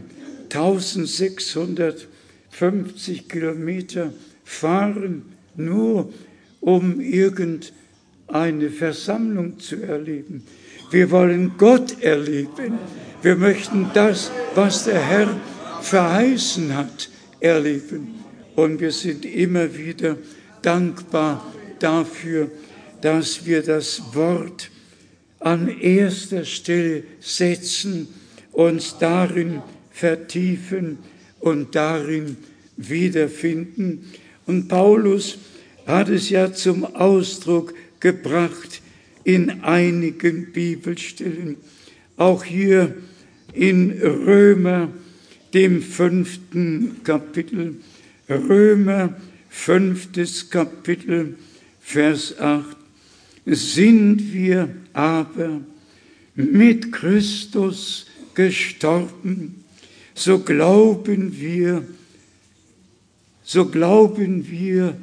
eintausendsechshundertfünfzig Kilometer fahren, nur um irgendeine Versammlung zu erleben? Wir wollen Gott erleben. Wir möchten das, was der Herr verheißen hat, erleben. Und wir sind immer wieder dankbar dafür, dass wir das Wort an erster Stelle setzen, uns darin vertiefen und darin wiederfinden. Und Paulus hat es ja zum Ausdruck gebracht in einigen Bibelstellen. Auch hier in Römer, dem fünften Kapitel, Römer, fünftes Kapitel, Vers acht. Sind wir aber mit Christus gestorben, so glauben wir, so glauben wir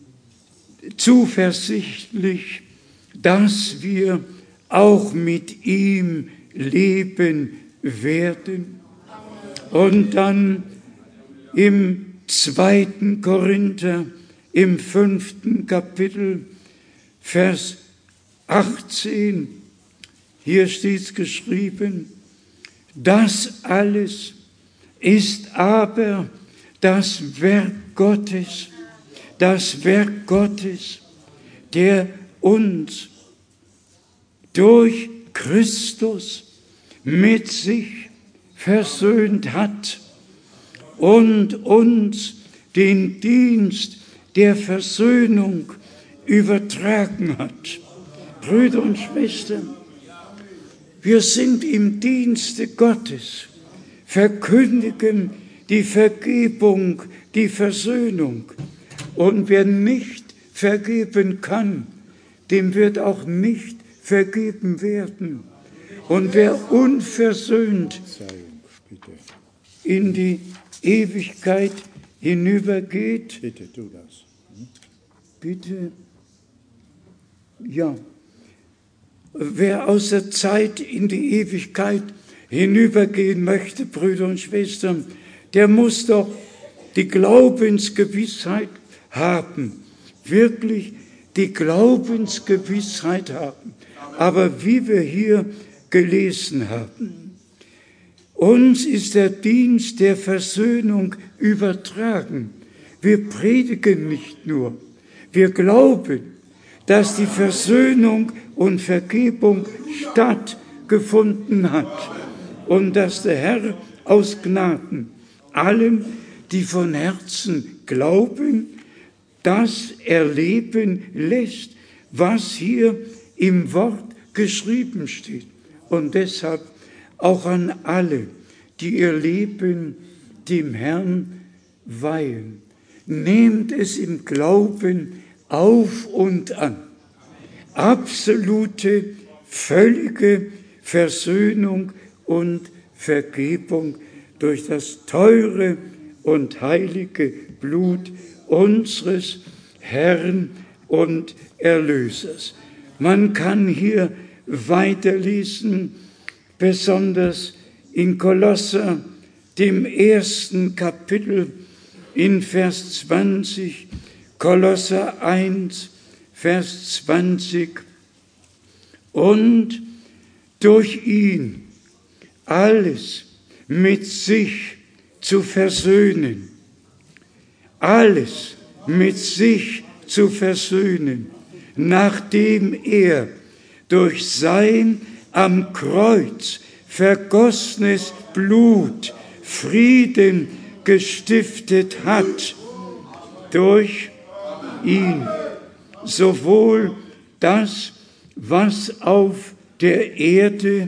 zuversichtlich, dass wir auch mit ihm leben werden. Und dann im zweiten Korinther, im fünften Kapitel, Vers achtzehn, hier steht geschrieben, das alles ist aber das Werk Gottes, das Werk Gottes, der uns durch Christus mit sich versöhnt hat und uns den Dienst der Versöhnung übertragen hat. Brüder und Schwestern, wir sind im Dienste Gottes, verkündigen die Vergebung, die Versöhnung. Und wer nicht vergeben kann, dem wird auch nicht vergeben werden. Und wer unversöhnt in die Ewigkeit hinübergeht, Bitte, tu das. bitte, ja, wer aus der Zeit in die Ewigkeit hinübergehen möchte, Brüder und Schwestern, der muss doch die Glaubensgewissheit haben, wirklich die Glaubensgewissheit haben. Aber wie wir hier gelesen haben, uns ist der Dienst der Versöhnung übertragen. Wir predigen nicht nur, wir glauben, dass die Versöhnung und Vergebung stattgefunden hat und dass der Herr aus Gnaden allen, die von Herzen glauben, das erleben lässt, was hier im Wort geschrieben steht. Und deshalb auch an alle, die ihr Leben dem Herrn weihen. Nehmt es im Glauben auf und an. Absolute, völlige Versöhnung und Vergebung durch das teure und heilige Blut unseres Herrn und Erlösers. Man kann hier weiterlesen, besonders in Kolosser, dem ersten Kapitel, in Vers zwanzig, Kolosser eins, Vers zwanzig. Und durch ihn alles mit sich zu versöhnen. Alles mit sich zu versöhnen, nachdem er durch sein am Kreuz vergossenes Blut Frieden gestiftet hat. Durch ihn sowohl das, was auf der Erde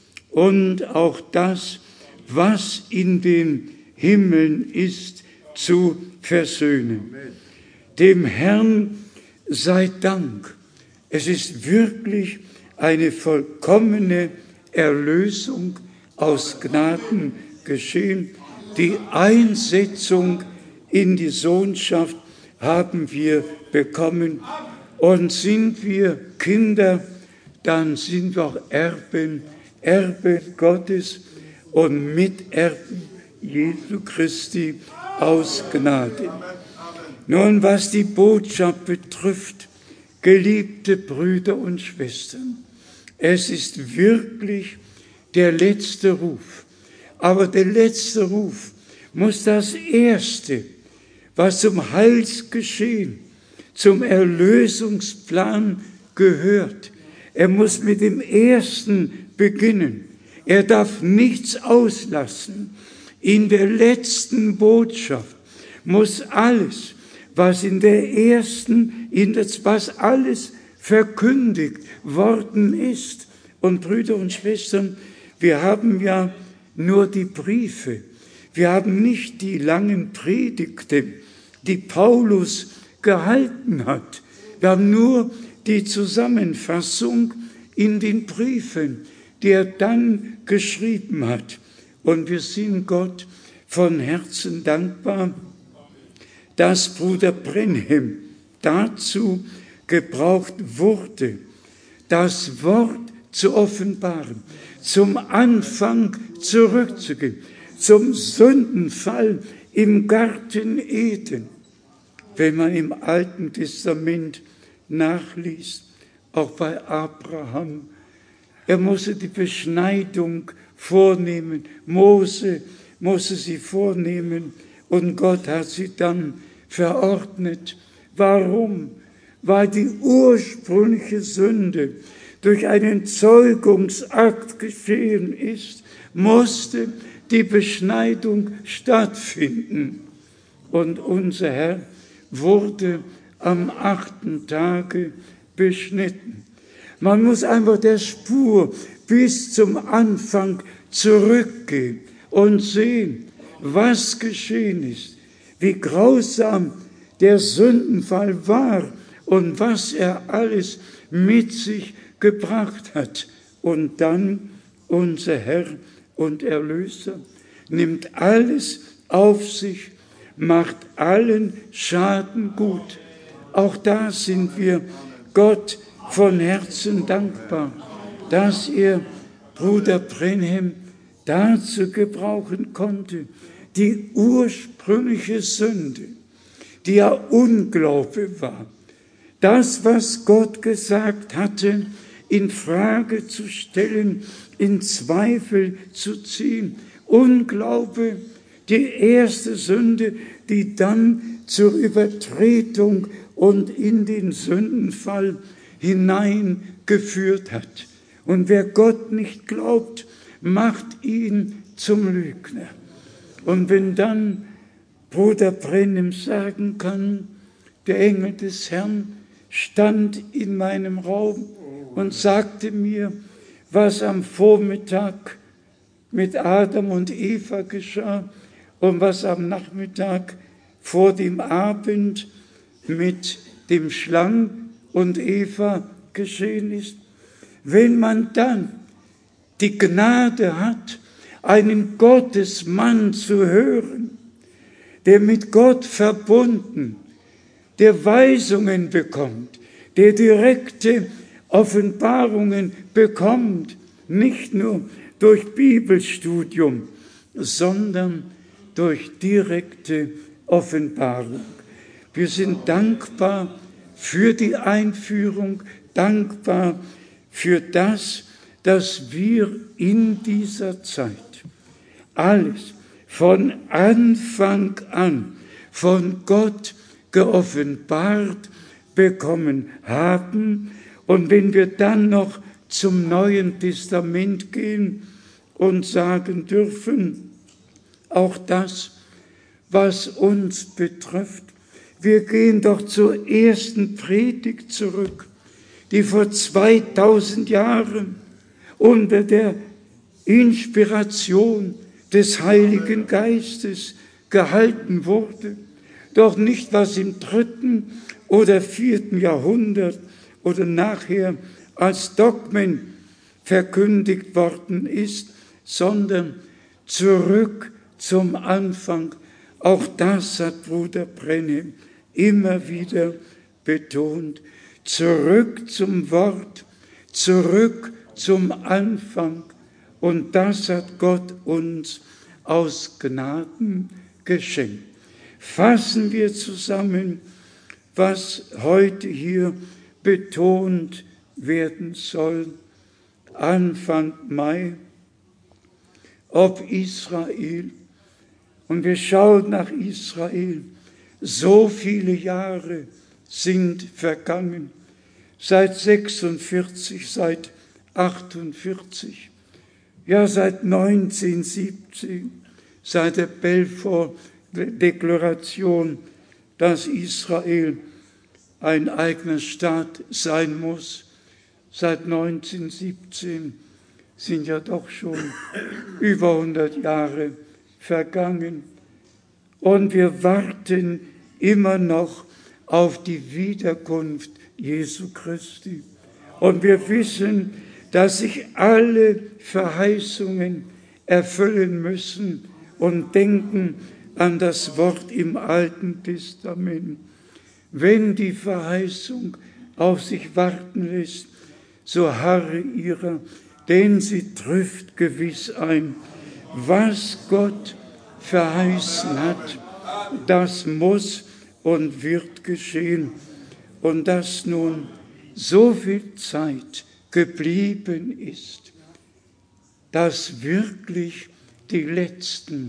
und auch das, was in den Himmeln ist, zu versöhnen. Dem Herrn sei Dank. Es ist wirklich eine vollkommene Erlösung aus Gnaden geschehen. Die Einsetzung in die Sohnschaft haben wir bekommen. Und sind wir Kinder, dann sind wir auch Erben, Erbe Gottes und Miterben Jesu Christi aus Gnade. Nun, was die Botschaft betrifft, geliebte Brüder und Schwestern, es ist wirklich der letzte Ruf. Aber der letzte Ruf muss das Erste, was zum Heilsgeschehen, zum Erlösungsplan gehört. Er muss mit dem Ersten beginnen. Er darf nichts auslassen. In der letzten Botschaft muss alles, was in der ersten, in das, was alles verkündigt worden ist. Und Brüder und Schwestern, wir haben ja nur die Briefe. Wir haben nicht die langen Predigten, die Paulus gehalten hat. Wir haben nur die Zusammenfassung in den Briefen, die er dann geschrieben hat. Und wir sind Gott von Herzen dankbar, dass Bruder Brenhem dazu gebraucht wurde, das Wort zu offenbaren, zum Anfang zurückzugehen, zum Sündenfall im Garten Eden. Wenn man im Alten Testament nachliest, auch bei Abraham, er musste die Beschneidung vornehmen, Mose musste sie vornehmen und Gott hat sie dann verordnet. Warum? Weil die ursprüngliche Sünde durch einen Zeugungsakt geschehen ist, musste die Beschneidung stattfinden. Und unser Herr wurde am achten Tage beschnitten. Man muss einfach der Spur bis zum Anfang zurückgehen und sehen, was geschehen ist, wie grausam der Sündenfall war und was er alles mit sich gebracht hat. Und dann unser Herr und Erlöser nimmt alles auf sich, macht allen Schaden gut. Auch da sind wir Gott von Herzen dankbar, dass er Bruder Brenhem dazu gebrauchen konnte, die ursprüngliche Sünde, die ja Unglaube war, das, was Gott gesagt hatte, in Frage zu stellen, in Zweifel zu ziehen. Unglaube, die erste Sünde, die dann zur Übertretung und in den Sündenfall hineingeführt hat. Und wer Gott nicht glaubt, macht ihn zum Lügner. Und wenn dann Bruder Brenhem sagen kann, der Engel des Herrn stand in meinem Raum und sagte mir, was am Vormittag mit Adam und Eva geschah und was am Nachmittag vor dem Abend mit dem Schlangen und Eva geschehen ist. Wenn man dann die Gnade hat, einen Gottesmann zu hören, der mit Gott verbunden, der Weisungen bekommt, der direkte Offenbarungen bekommt, nicht nur durch Bibelstudium, sondern durch direkte Offenbarung. Wir sind dankbar für die Einführung, dankbar für das, dass wir in dieser Zeit alles von Anfang an von Gott geoffenbart bekommen haben. Und wenn wir dann noch zum Neuen Testament gehen und sagen dürfen, auch das, was uns betrifft, wir gehen doch zur ersten Predigt zurück, die vor zweitausend Jahren unter der Inspiration des Heiligen Geistes gehalten wurde. Doch nicht, was im dritten oder vierten Jahrhundert oder nachher als Dogmen verkündigt worden ist, sondern zurück zum Anfang. Auch das hat Bruder Brenhem immer wieder betont. Zurück zum Wort, zurück zum Anfang. Und das hat Gott uns aus Gnaden geschenkt. Fassen wir zusammen, was heute hier betont werden soll. Anfang Mai, ob Israel, und wir schauen nach Israel, so viele Jahre sind vergangen, seit sechsundvierzig, seit achtundvierzig, ja seit neunzehnhundertsiebzehn, seit der Balfour-Deklaration, dass Israel ein eigener Staat sein muss. Seit neunzehnhundertsiebzehn sind ja doch schon über hundert Jahre vergangen. Und wir warten immer noch auf die Wiederkunft Jesu Christi. Und wir wissen, dass sich alle Verheißungen erfüllen müssen und denken an das Wort im Alten Testament. Wenn die Verheißung auf sich warten lässt, so harre ihrer, denn sie trifft gewiss ein. Was Gott verheißen hat, das muss und wird geschehen. Und dass nun so viel Zeit geblieben ist, dass wirklich die Letzten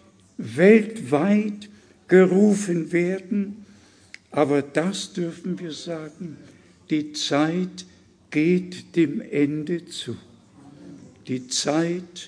weltweit gerufen werden. Aber das dürfen wir sagen, die Zeit geht dem Ende zu. Die Zeit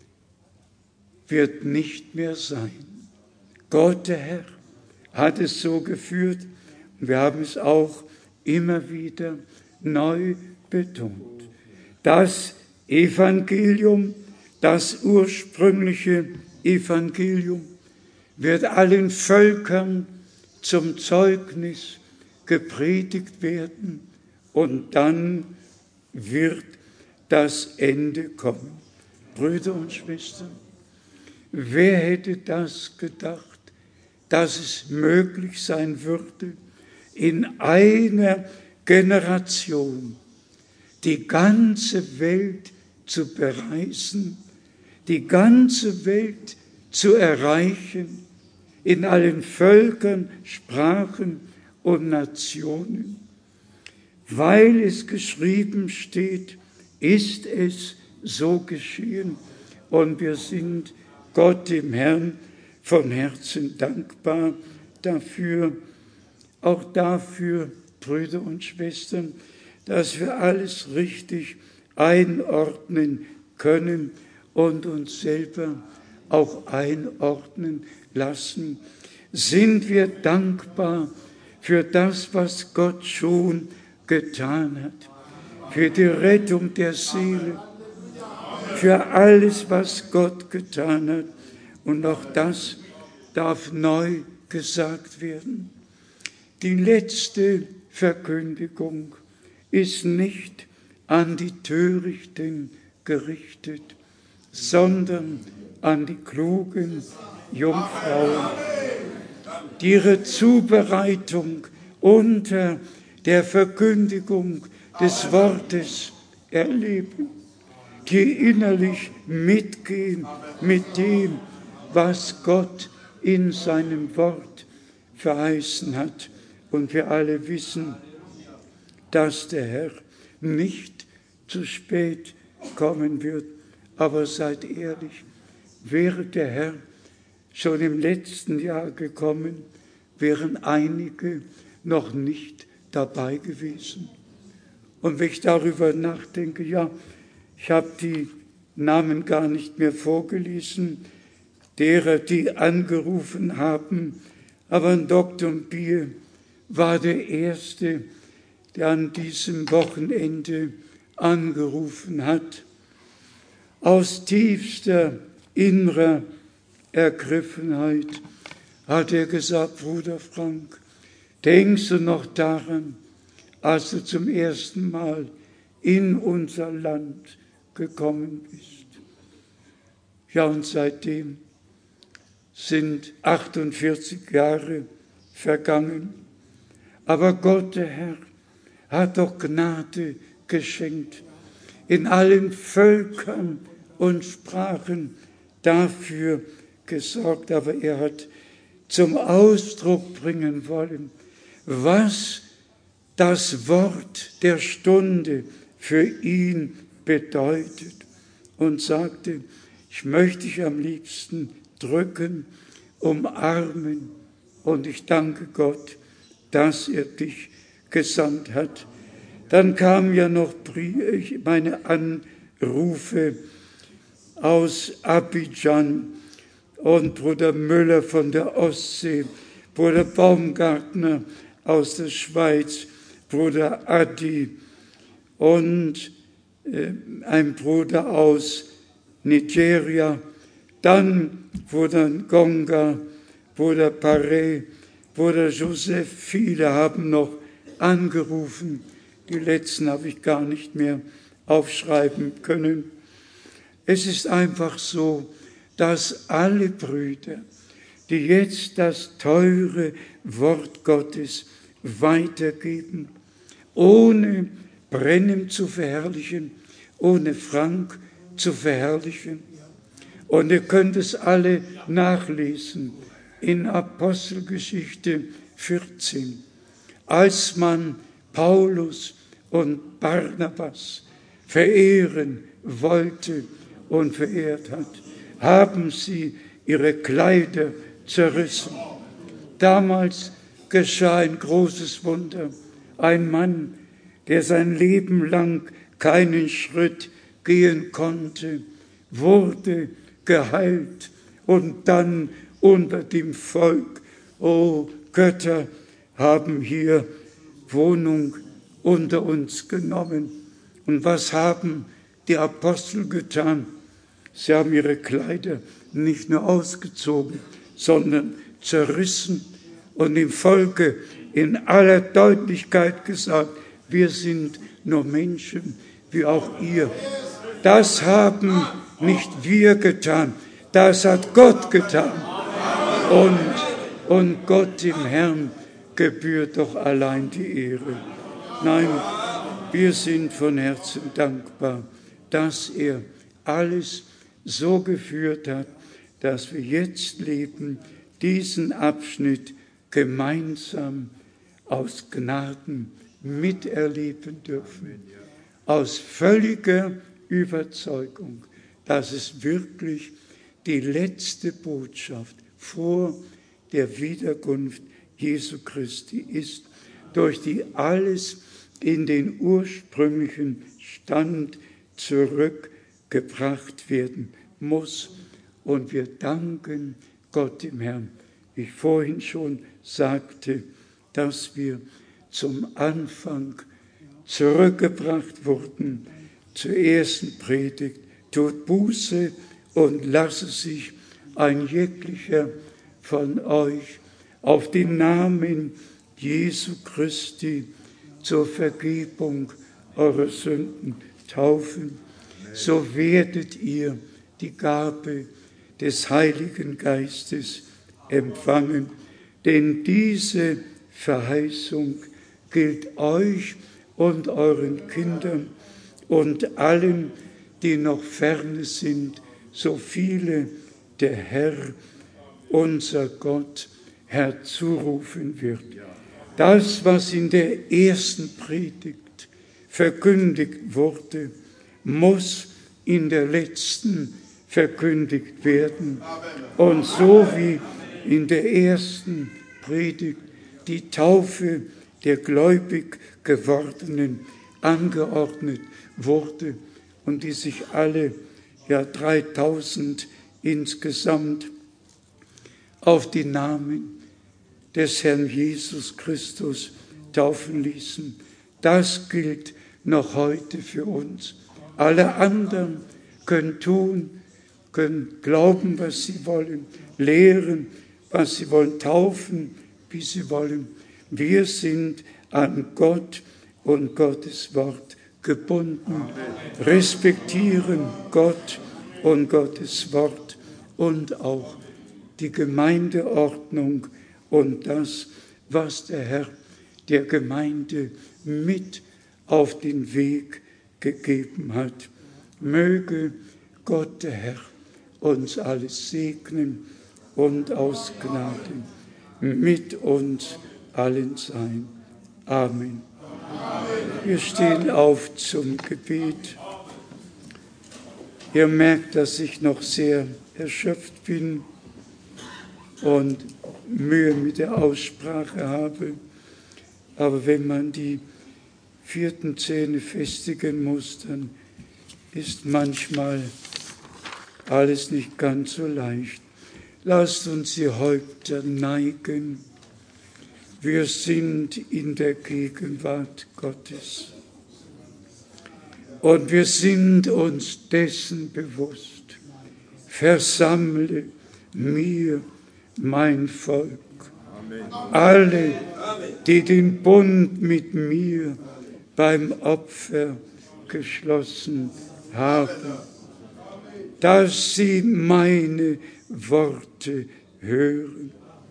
wird nicht mehr sein. Gott, der Herr, hat es so geführt und wir haben es auch immer wieder neu betont. Das Evangelium, das ursprüngliche Evangelium, wird allen Völkern zum Zeugnis gepredigt werden und dann wird das Ende kommen. Brüder und Schwestern, wer hätte das gedacht, dass es möglich sein würde, in einer Generation die ganze Welt zu bereisen, die ganze Welt zu erreichen, in allen Völkern, Sprachen und Nationen. Weil es geschrieben steht, ist es so geschehen. Und wir sind Gott, dem Herrn, von Herzen dankbar dafür, auch dafür, Brüder und Schwestern, dass wir alles richtig einordnen können und uns selber auch einordnen lassen. Sind wir dankbar für das, was Gott schon getan hat, für die Rettung der Seele, für alles, was Gott getan hat. Und auch das darf neu gesagt werden. Die letzte Verkündigung ist nicht an die Törichten gerichtet, sondern an die klugen Jungfrauen, die ihre Zubereitung unter der Verkündigung des Wortes erleben, die innerlich mitgehen mit dem, was Gott in seinem Wort verheißen hat. Und wir alle wissen, dass der Herr nicht zu spät kommen wird. Aber seid ehrlich, wäre der Herr schon im letzten Jahr gekommen, wären einige noch nicht dabei gewesen. Und wenn ich darüber nachdenke, ja, ich habe die Namen gar nicht mehr vorgelesen, derer, die angerufen haben, aber ein Doktor Bier war der Erste, der an diesem Wochenende angerufen hat. Aus tiefster innerer Ergriffenheit hat er gesagt: Bruder Frank, denkst du noch daran, als du zum ersten Mal in unser Land gekommen bist? Ja, und seitdem sind achtundvierzig Jahre vergangen. Aber Gott, der Herr, hat doch Gnade geschenkt, in allen Völkern und Sprachen dafür gesorgt. Aber er hat zum Ausdruck bringen wollen, was das Wort der Stunde für ihn bedeutet, und sagte: Ich möchte dich am liebsten drücken, umarmen, und ich danke Gott, dass er dich gesandt hat. Dann kamen ja noch meine Anrufe aus Abidjan und Bruder Müller von der Ostsee, Bruder Baumgartner aus der Schweiz, Bruder Adi und äh, ein Bruder aus Nigeria, dann Bruder Ngonga, Bruder Pare, Bruder Joseph. Viele haben noch angerufen. Die letzten habe ich gar nicht mehr aufschreiben können. Es ist einfach so, dass alle Brüder, die jetzt das teure Wort Gottes weitergeben, ohne Brennim zu verherrlichen, ohne Frank zu verherrlichen. Und ihr könnt es alle nachlesen in Apostelgeschichte vierzehn. Als man Paulus und Barnabas verehren wollte und verehrt hat, haben sie ihre Kleider zerrissen. Damals geschah ein großes Wunder. Ein Mann, der sein Leben lang keinen Schritt gehen konnte, wurde geheilt, und dann unter dem Volk, oh, Götter haben hier Wohnung unter uns genommen. Und was haben die Apostel getan? Sie haben ihre Kleider nicht nur ausgezogen, sondern zerrissen und dem Volke in aller Deutlichkeit gesagt: Wir sind nur Menschen, wie auch ihr. Das haben nicht wir getan, das hat Gott getan. Und, und Gott, dem Herrn, gebührt doch allein die Ehre. Nein, wir sind von Herzen dankbar, dass er alles so geführt hat, dass wir jetzt leben, diesen Abschnitt gemeinsam aus Gnaden miterleben dürfen, aus völliger Überzeugung, dass es wirklich die letzte Botschaft vor der Wiederkunft Jesu Christi ist, durch die alles in den ursprünglichen Stand zurückgebracht werden muss. Und wir danken Gott dem Herrn, wie ich vorhin schon sagte, dass wir zum Anfang zurückgebracht wurden, zur ersten Predigt: Tut Buße und lasse sich ein jeglicher von euch auf den Namen Jesu Christi zur Vergebung eurer Sünden taufen. So werdet ihr die Gabe des Heiligen Geistes empfangen, denn diese Verheißung gilt euch und euren Kindern und allen, die noch ferne sind, so viele der Herr, unser Gott, herzurufen wird. Das, was in der ersten Predigt verkündigt wurde, muss in der letzten verkündigt werden. Und so wie in der ersten Predigt die Taufe der gläubig gewordenen angeordnet wurde und die sich alle, ja dreitausend insgesamt, auf die Namen des Herrn Jesus Christus taufen ließen. Das gilt noch heute für uns. Alle anderen können tun, können glauben, was sie wollen, lehren, was sie wollen, taufen, wie sie wollen. Wir sind an Gott und Gottes Wort gebunden, respektieren Gott und Gottes Wort und auch die Gemeindeordnung und das, was der Herr der Gemeinde mit auf den Weg gegeben hat. Möge Gott, der Herr, uns alles segnen und aus Gnade mit uns allen sein. Amen. Wir stehen auf zum Gebet. Ihr merkt, dass ich noch sehr erschöpft bin und Mühe mit der Aussprache habe. Aber wenn man die vierten Zähne festigen muss, dann ist manchmal alles nicht ganz so leicht. Lasst uns die Häupter neigen. Wir sind in der Gegenwart Gottes. Und wir sind uns dessen bewusst. Versammle mir mein Volk. Alle, die den Bund mit mir beim Opfer geschlossen haben, dass sie meine Worte hören.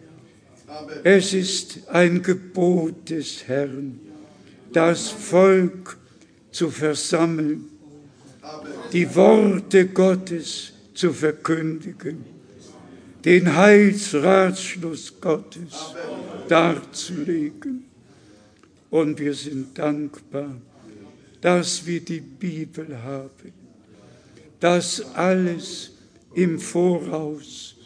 Es ist ein Gebot des Herrn, das Volk zu versammeln, die Worte Gottes zu verkündigen, den Heilsratschluss Gottes darzulegen. Und wir sind dankbar, dass wir die Bibel haben, dass alles im Voraus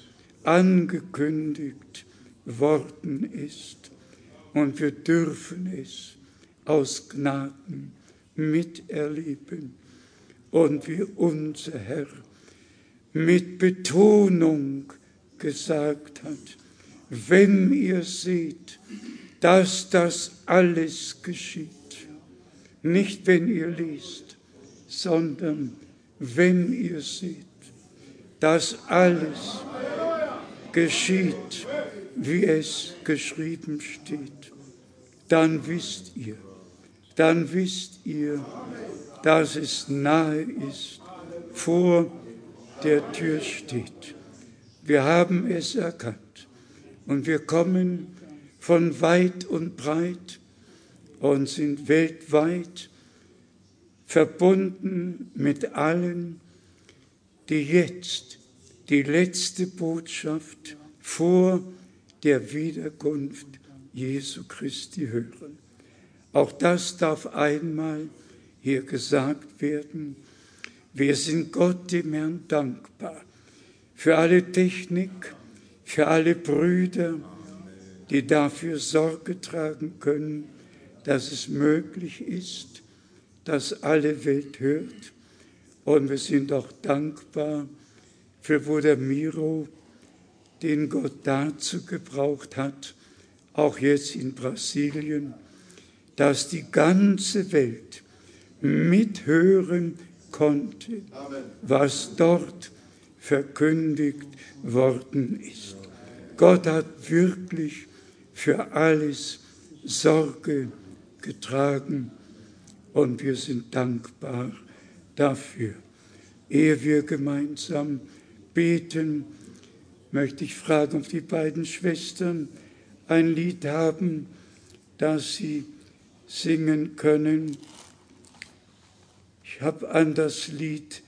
angekündigt worden ist. Und wir dürfen es aus Gnaden miterleben. Und wie unser Herr mit Betonung gesagt hat, wenn ihr seht, dass das alles geschieht, nicht wenn ihr liest, sondern wenn ihr seht, dass alles geschieht, wie es geschrieben steht, dann wisst ihr, dann wisst ihr, dass es nahe ist, vor der Tür steht. Wir haben es erkannt und wir kommen von weit und breit und sind weltweit verbunden mit allen, die jetzt die letzte Botschaft vor der Wiederkunft Jesu Christi hören. Auch das darf einmal hier gesagt werden. Wir sind Gott, dem Herrn, dankbar für alle Technik, für alle Brüder, die dafür Sorge tragen können, dass es möglich ist, dass alle Welt hört. Und wir sind auch dankbar für Bruder Miro, den Gott dazu gebraucht hat, auch jetzt in Brasilien, dass die ganze Welt mithören konnte, was dort verkündigt worden ist. Gott hat wirklich für alles Sorge getragen und wir sind dankbar dafür. Ehe wir gemeinsam beten, möchte ich fragen, ob die beiden Schwestern ein Lied haben, das sie singen können. Ich habe an das Lied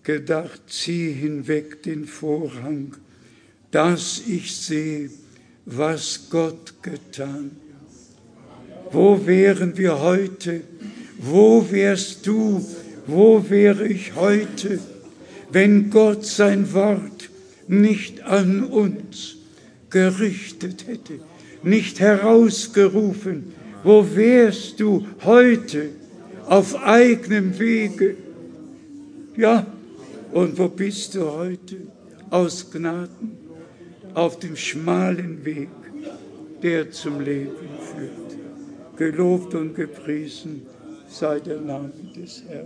gedacht, zieh hinweg den Vorhang, dass ich sehe, was Gott getan. Wo wären wir heute? Wo wärst du? Wo wäre ich heute, wenn Gott sein Wort nicht an uns gerichtet hätte, nicht herausgerufen? Wo wärst du heute auf eigenem Wege? Ja, und wo bist du heute? Aus Gnaden, auf dem schmalen Weg, der zum Leben führt. Gelobt und gepriesen sei der Name des Herrn.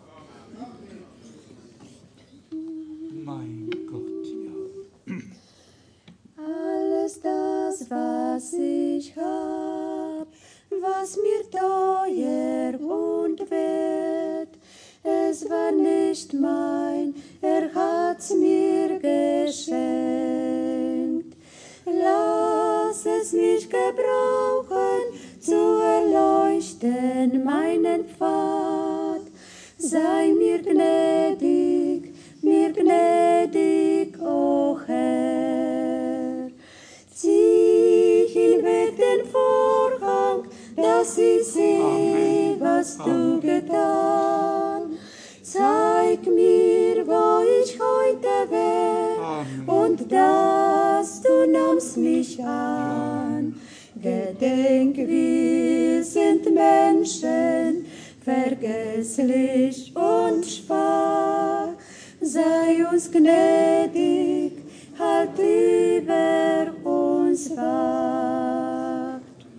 Mein Gott, ja. Alles das, was ich hab, was mir teuer und wert, es war nicht mein, er hat's mir geschenkt. Lass es mich gebrauchen, zu erleuchten meinen Pfad. Sei mir gnädig, mir gnädig, o Herr. Zieh hinweg den Vorhang, dass ich sehe, was du getan. Zeig mir, wo ich heute wär, und dass du nahmst mich an. Gedenk, wir sind Menschen, vergesslich und schwach. Sei uns gnädig, halt über uns wacht.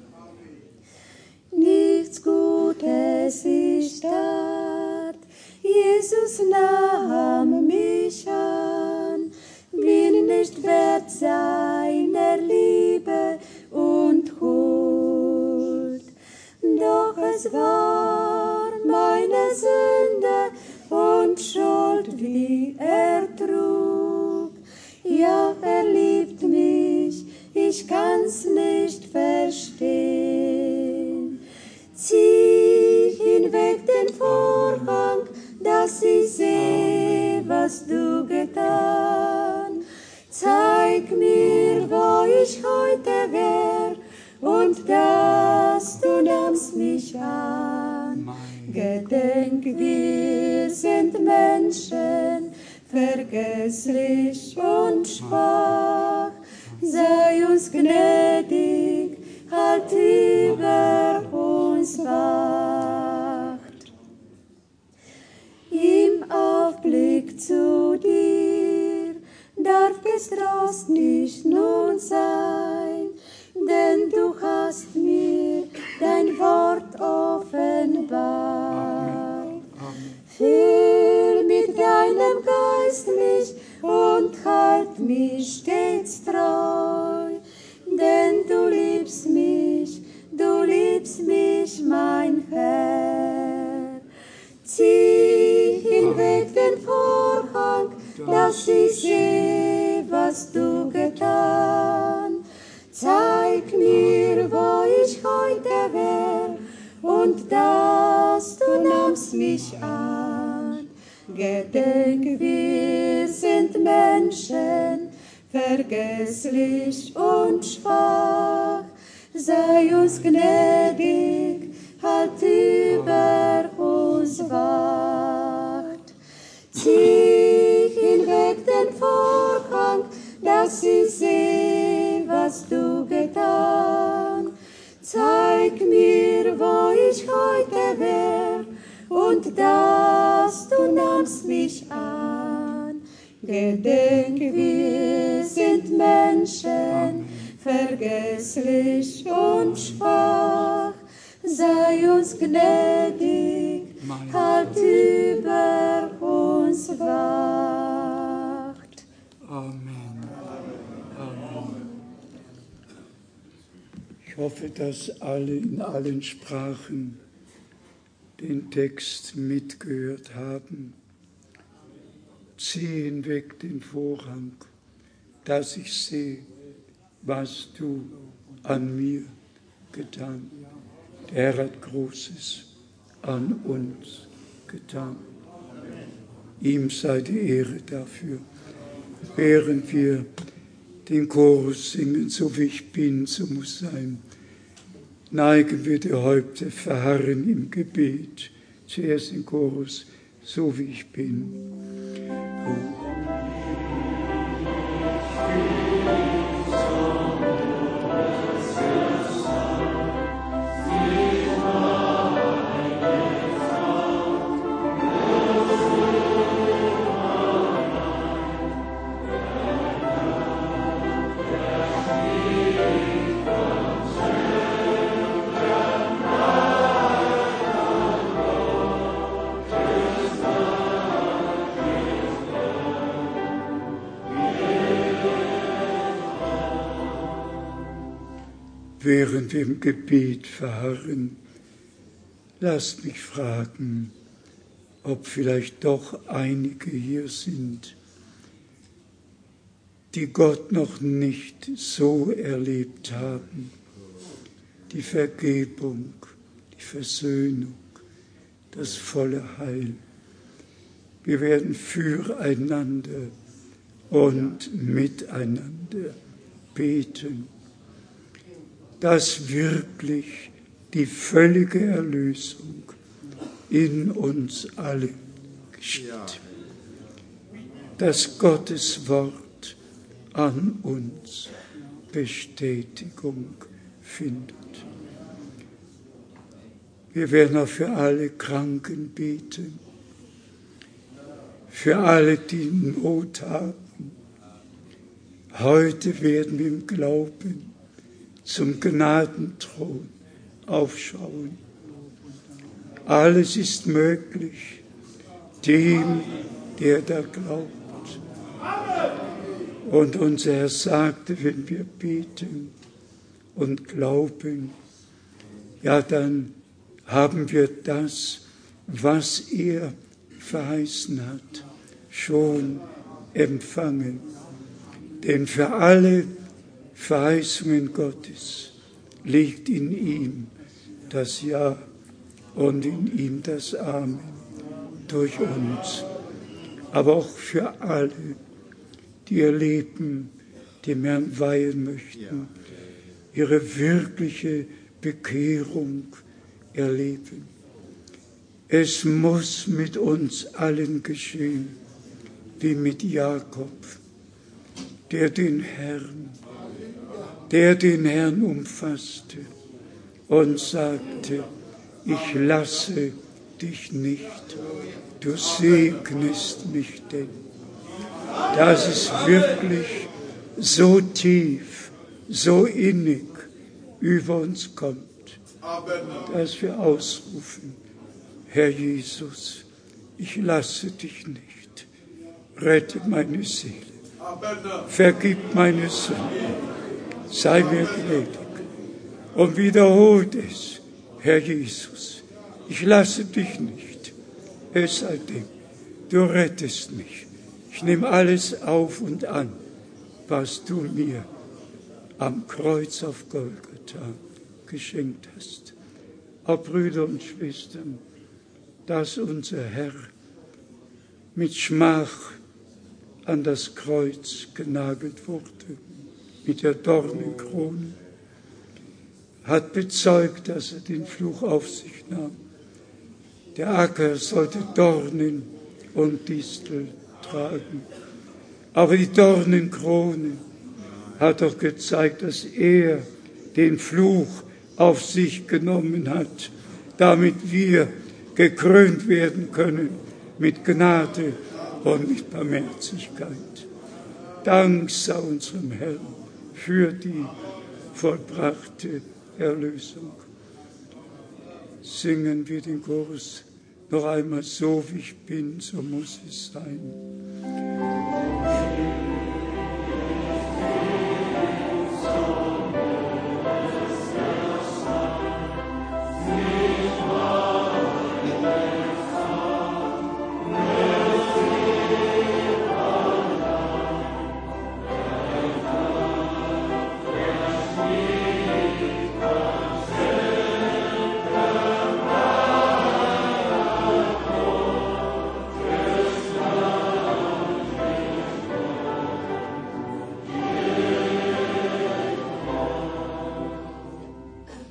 Nichts Gutes ich tat, Jesus nahm mich an, bin nicht wert seiner Liebe und Huld. Doch es war meine Sünde und Schuld, wie er trug. Ja, er liebt mich, ich kann's nicht verstehen. Zieh hinweg den Vorhang, dass ich sehe, was du getan. Zeig mir, wo ich heute wär, und dass du nahmst mich an. Gedenk, wir sind Menschen, vergesslich und schwach. Sei uns gnädig, halt über uns wacht. Im Aufblick zu dir darf Trost nicht nun sein, denn du hast mir dein Wort offenbart. Füll mit deinem Geist mich und halt mich stets treu, denn du liebst mich, du liebst mich, mein Herr. Zieh hinweg den Vorhang, dass ich sehe, was du getan. Zeig mir, wo ich heute wär, und dass du nahmst mich an. Gedenk, wir sind Menschen, vergesslich und schwach. Sei uns gnädig, halt über uns wacht. Zieh hinweg den Vorhang, dass ich sehe, was du getan. Zeig mir, wo ich heute wär, und dass du nahmst mich an. Gedenk, wir sind Menschen, vergesslich und schwach. Sei uns gnädig, halt über uns wacht. Amen. Amen. Ich hoffe, dass alle in allen Sprachen den Text mitgehört haben. Zieh hinweg den Vorhang, dass ich sehe, was du an mir getan. Der Herr hat Großes an uns getan. Ihm sei die Ehre dafür. Während wir den Chorus singen, so wie ich bin, so muss sein, neigen wir die Häupter, verharren im Gebet. Zuerst den Chorus, so wie ich bin. Während wir im Gebet verharren, lasst mich fragen, ob vielleicht doch einige hier sind, die Gott noch nicht so erlebt haben, die Vergebung, die Versöhnung, das volle Heil. Wir werden füreinander und miteinander beten, dass wirklich die völlige Erlösung in uns alle geschieht. Dass Gottes Wort an uns Bestätigung findet. Wir werden auch für alle Kranken beten, für alle, die Not haben. Heute werden wir im Glauben zum Gnadenthron aufschauen. Alles ist möglich dem, der da glaubt. Und unser Herr sagte, wenn wir beten und glauben, ja, dann haben wir das, was er verheißen hat, schon empfangen. Denn für alle Verheißungen Gottes liegt in ihm das Ja und in ihm das Amen durch uns. Aber auch für alle, die ihr Leben dem Herrn weihen möchten, ihre wirkliche Bekehrung erleben. Es muss mit uns allen geschehen, wie mit Jakob, der den Herrn der den Herrn umfasste und sagte, ich lasse dich nicht, du segnest mich denn. Dass es wirklich so tief, so innig über uns kommt, dass wir ausrufen, Herr Jesus, ich lasse dich nicht, rette meine Seele, vergib meine Sünde. Sei mir gnädig und wiederholt es, Herr Jesus, ich lasse dich nicht, es sei denn, du rettest mich. Ich nehme alles auf und an, was du mir am Kreuz auf Golgatha geschenkt hast. Auch Brüder und Schwestern, dass unser Herr mit Schmach an das Kreuz genagelt wurde, mit der Dornenkrone, hat bezeugt, dass er den Fluch auf sich nahm. Der Acker sollte Dornen und Distel tragen. Aber die Dornenkrone hat doch gezeigt, dass er den Fluch auf sich genommen hat, damit wir gekrönt werden können mit Gnade und mit Barmherzigkeit. Dank sei unserem Herrn für die vollbrachte Erlösung. Singen wir den Chorus noch einmal, so wie ich bin, so muss es sein. Amen.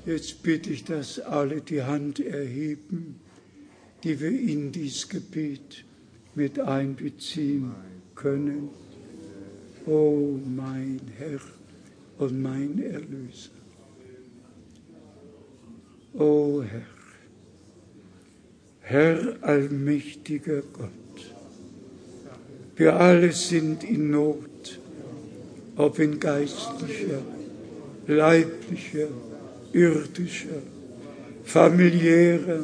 Jetzt bitte ich, dass alle die Hand erheben, die wir in dieses Gebet mit einbeziehen können. O mein Herr und mein Erlöser. O Herr, Herr allmächtiger Gott, wir alle sind in Not, ob in geistlicher, leiblicher, irdischer, familiärer,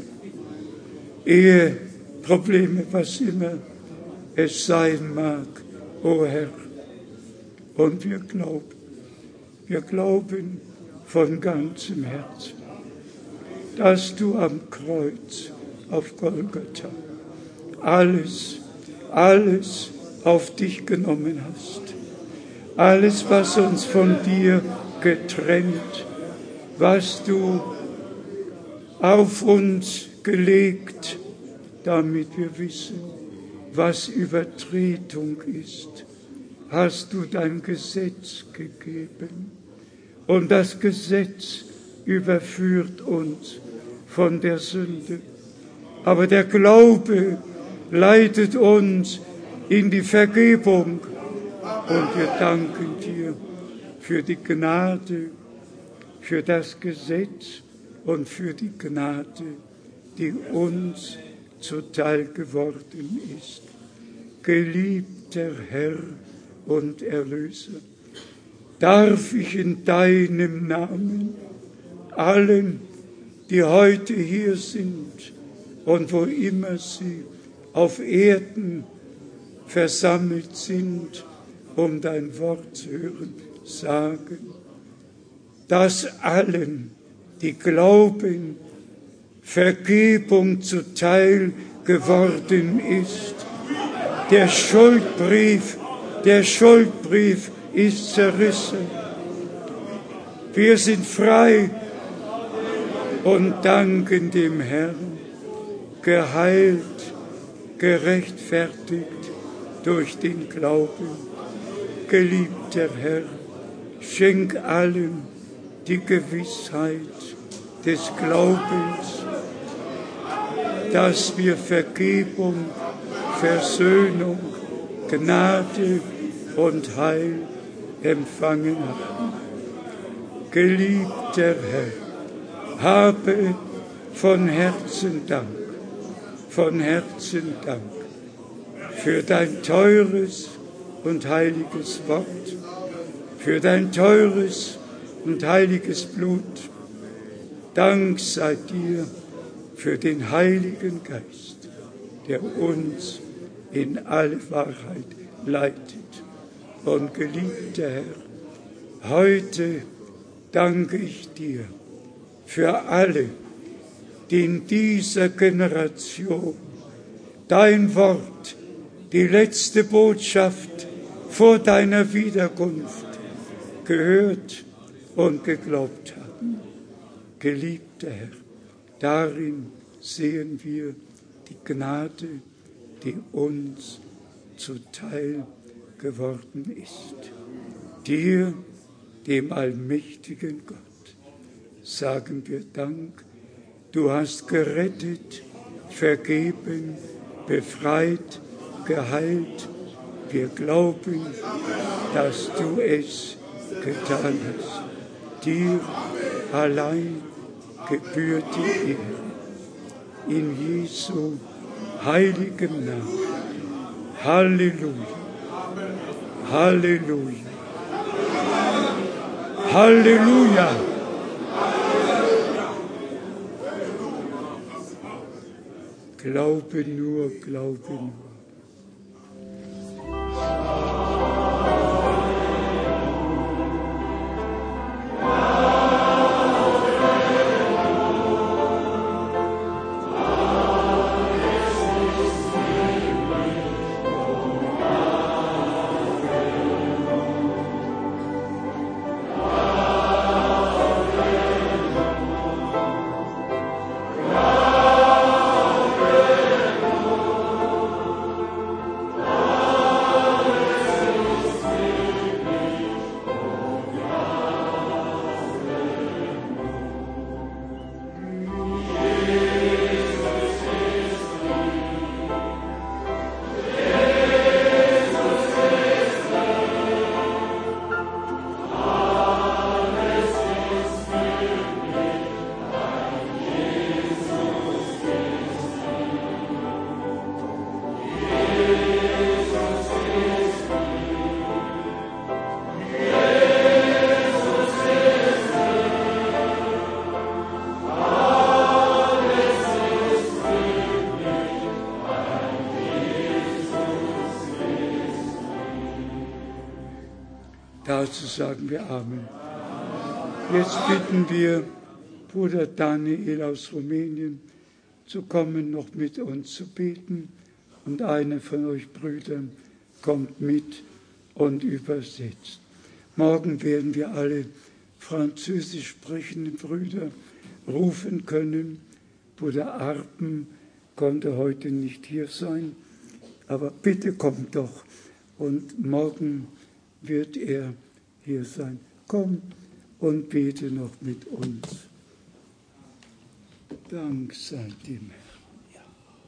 Eheprobleme, was immer es sein mag, o Herr. Und wir glauben, wir glauben von ganzem Herzen, dass du am Kreuz auf Golgatha alles, alles auf dich genommen hast. Alles, was uns von dir getrennt, was du auf uns gelegt, damit wir wissen, was Übertretung ist, hast du dein Gesetz gegeben. Und das Gesetz überführt uns von der Sünde. Aber der Glaube leitet uns in die Vergebung. Und wir danken dir für die Gnade, für das Gesetz und für die Gnade, die uns zuteil geworden ist. Geliebter Herr und Erlöser, darf ich in deinem Namen allen, die heute hier sind und wo immer sie auf Erden versammelt sind, um dein Wort zu hören, sagen, dass allen, die glauben, Vergebung zuteil geworden ist. Der Schuldbrief, der Schuldbrief ist zerrissen. Wir sind frei und danken dem Herrn, geheilt, gerechtfertigt durch den Glauben. Geliebter Herr, schenk allen die Gewissheit des Glaubens, dass wir Vergebung, Versöhnung, Gnade und Heil empfangen haben. Geliebter Herr, habe von Herzen Dank, von Herzen Dank für dein teures und heiliges Wort, für dein teures und heiliges Blut. Dank sei dir für den Heiligen Geist, der uns in alle Wahrheit leitet. Und geliebter Herr, heute danke ich dir für alle, die in dieser Generation dein Wort, die letzte Botschaft vor deiner Wiederkunft gehört und geglaubt haben. Geliebter Herr, darin sehen wir die Gnade, die uns zuteil geworden ist. Dir, dem allmächtigen Gott, sagen wir Dank. Du hast gerettet, vergeben, befreit, geheilt. Wir glauben, dass du es getan hast. Dir allein gebührt die Ehre. In Jesu heiligem Namen. Halleluja. Halleluja. Halleluja. Glaube nur, glaube nur. Dazu sagen wir Amen. Jetzt bitten wir Bruder Daniel aus Rumänien zu kommen, noch mit uns zu beten. Und einer von euch Brüdern kommt mit und übersetzt. Morgen werden wir alle französisch sprechenden Brüder rufen können. Bruder Arpen konnte heute nicht hier sein, aber bitte kommt doch. Und morgen wird er hier sein. Komm und bete noch mit uns. Dank sei dem Herrn.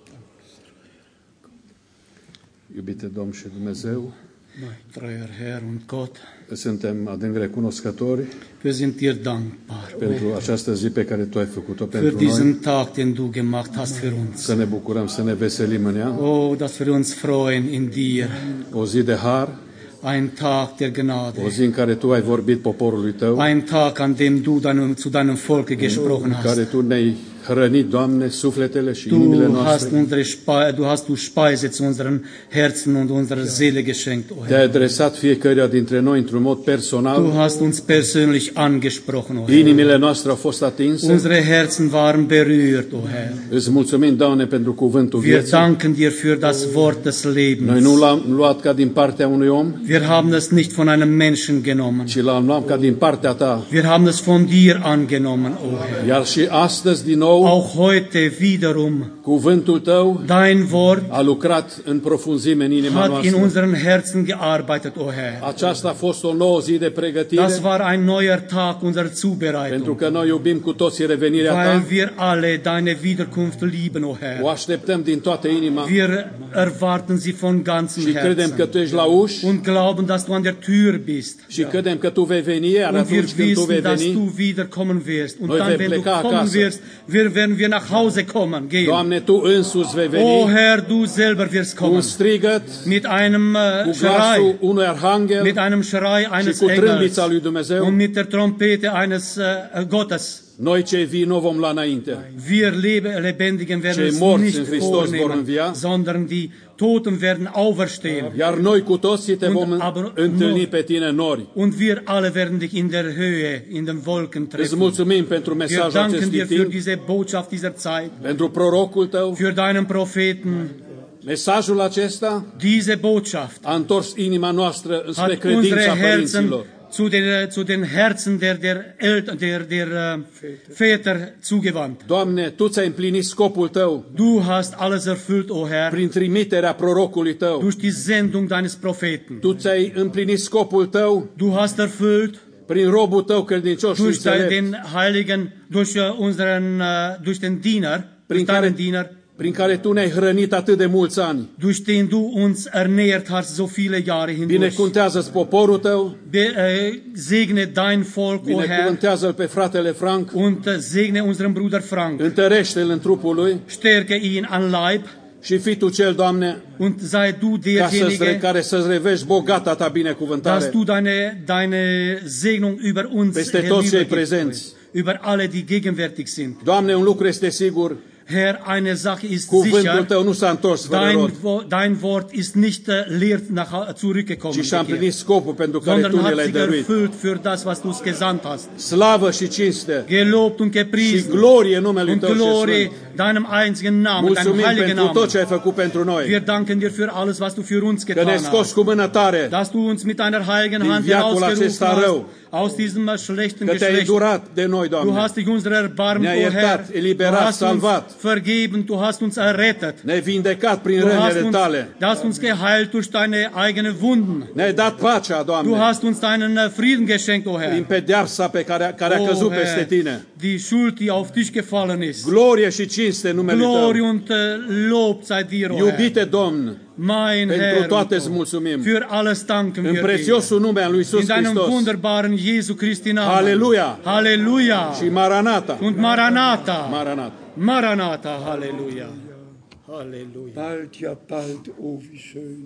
Iubite Domn și Dumnezeu, Mein treuer Herr und Gott, suntem adânc recunoscători wir sind dir dankbar pentru această zi pe care Tu ai făcut-o für pentru diesen noi, Tag, den du gemacht hast für uns. să ne bucurăm, să ne veselim în ea, Oh, dass wir uns freuen in dir. o zi de har, Ein Tag der Gnade. o zi în care Tu ai vorbit poporului Tău, Ein Tag, an dem du deinem, zu deinem Volke gesprochen în care hast. Tu ne-ai hrănit, Doamne, sufletele și inimile Du hast, noastre. unsere Spe du hast du Speise zu unseren Herzen und unserer Seele geschenkt, o Te-ai Herr. adresat fiecăruia dintre noi într-un mod Du personal. hast uns persönlich angesprochen, o Herr. Inimile noastre au fost atinse. Unsere Herzen waren berührt, o Herr. Îți mulțumim, Doamne, pentru cuvântul Wir vieții. danken dir für das Wort des Noi Lebens. nu l-am luat ca din partea unui om, Wir haben es nicht von einem Menschen genommen. ci l-am luat ca din partea Ta. Wir haben es von dir angenommen, o Herr. Iar și astăzi, din nou, Auch heute wiederum, cuvântul Tău dein Wort a lucrat în profunzime în inima hat in noastră. unseren Herzen gearbeitet, o Herr. Aceasta a fost o nouă zi de pregătire, Das war ein neuer Tag unserer pentru Zubereitung, că noi iubim cu toții revenirea weil Ta. wir alle deine Wiederkunft lieben, o O Herr. așteptăm din toată inima Wir erwarten sie von ganzem și credem că Herzen Tu ești la uși und glauben, dass du an der Tür bist. și credem că Tu vei veni, iar Und wir atunci când Tu vei wissen, dass veni, du wiederkommen wirst. Und Noi dann, vei wenn du pleca kommen acasă. wirst, wir, werden wir nach Hause kommen, gehen. Doamne, Tu însuți vei O veni Herr, du selber wirst cu un kommen. strigăt, Mit einem äh, cu glasul Schrei, unui arhanghel mit einem Schrei și eines cu Engels trâmbița lui Dumnezeu. und mit der Trompete eines äh, Gottes. Noi cei vii nu vom lua înainte. Wir lebe, Lebendigen werden Cei es morți nicht în Hristos vor vornehmen, învia. sondern die Toten werden auferstehen. Iar noi cu toții te Und vom aber întâlni nur- pe tine în nori. Und wir alle werden dich in der Höhe, in den Wolken Îți treffen. mulțumim pentru Wir mesajul danken acestui dir für timp, diese Botschaft dieser Zeit, pentru prorocul tău. für deinen Propheten. Mesajul acesta Diese Botschaft a întors inima noastră înspre hat credința unsere Herzen părinților. zu den, zu den Herzen der, der, Eltern, der, der uh, Väter zugewandt. Doamne, Tu ți-ai împlinit scopul Tău Du hast alles erfüllt, o Herr, prin trimiterea prorocului Tău. durch die Sendung deines Propheten. Tu ți-ai împlinit scopul Tău Du hast erfüllt prin robul Tău credincios și durch înțelept, den Heiligen, durch uh, unseren, uh, durch den Diener, durch care- deinen Diener, prin care Tu ne-ai hrănit atât de mulți ani. durch den du uns ernährt hast, so viele Jahre hindurch. Binecuvântează-ți poporul Tău, Be, uh, segne dein Volk, o Herr, binecuvântează-L pe fratele Frank, und uh, segne unseren Bruder Frank. întărește-L în trupul lui Stärke ihn an Leib și fii Tu cel, Doamne, und sei du ca să-ți, re- derjenige, care să-ți revești bogata Ta binecuvântare dass du deine, deine Segnung über uns peste toți cei herübergibst, prezenți. über alle, die gegenwärtig sind. Doamne, un lucru este sigur, Herr, eine Sache ist cuvântul sicher, Tău nu s-a întors fără dein, rod, Wo- dein Wort ist nicht uh, leer nach, zurückgekommen, ci și-a gekehrt, împlinit scopul pentru care sondern Tu ne hat l-ai sich dăruit. erfüllt für das, was du uns gesandt hast. Slavă și cinste Gelobt und și gepriesen glorie numelui und Tău și glorie sfânt. deinem einzigen Namen, deinem Mulțumim heiligen pentru tot ce Namen. ai făcut pentru noi, Wir danken dir für alles, was du für uns că getan ne-ai scos hast. cu mână tare, Dass du uns mit deiner heiligen Din Hand viacul herausgerufen acesta hast, rău. aus diesem schlechten că Te-ai Geschlecht. durat de noi, Du Doamne. hast dich unser erbarmt, Ne-ai o Herr. iertat, Du eliberat, hast uns salvat. vergeben, du hast uns errettet. Ne-ai vindecat prin Du hast rănile uns, Tale. du hast uns geheilt durch deine eigenen Wunden. Ne-ai dat pacea, Du Doamne, hast uns deinen äh, Frieden geschenkt, o prin Herr. pedeapsa pe care, care a O căzut Herr, peste Tine. die Schuld, die auf dich gefallen ist. Glorie și cinste numele Glorie Tău. und äh, Lob sei dir, o Herr. Iubite Domn, Mein pentru Herr, toate und îți Gott, mulțumim. für alles danken În wir dir. prețiosul nume al lui In Iisus deinem Hristos. wunderbaren Jesu Christi Namen. Halleluja! Halleluja. Și Maranata. Und Maranatha. Maranata. Maranatha. Halleluja. Halleluja. Bald, ja bald, oh wie schön.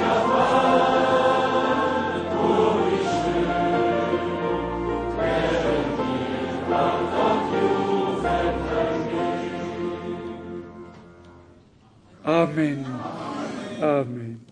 Thank Amen. Amen.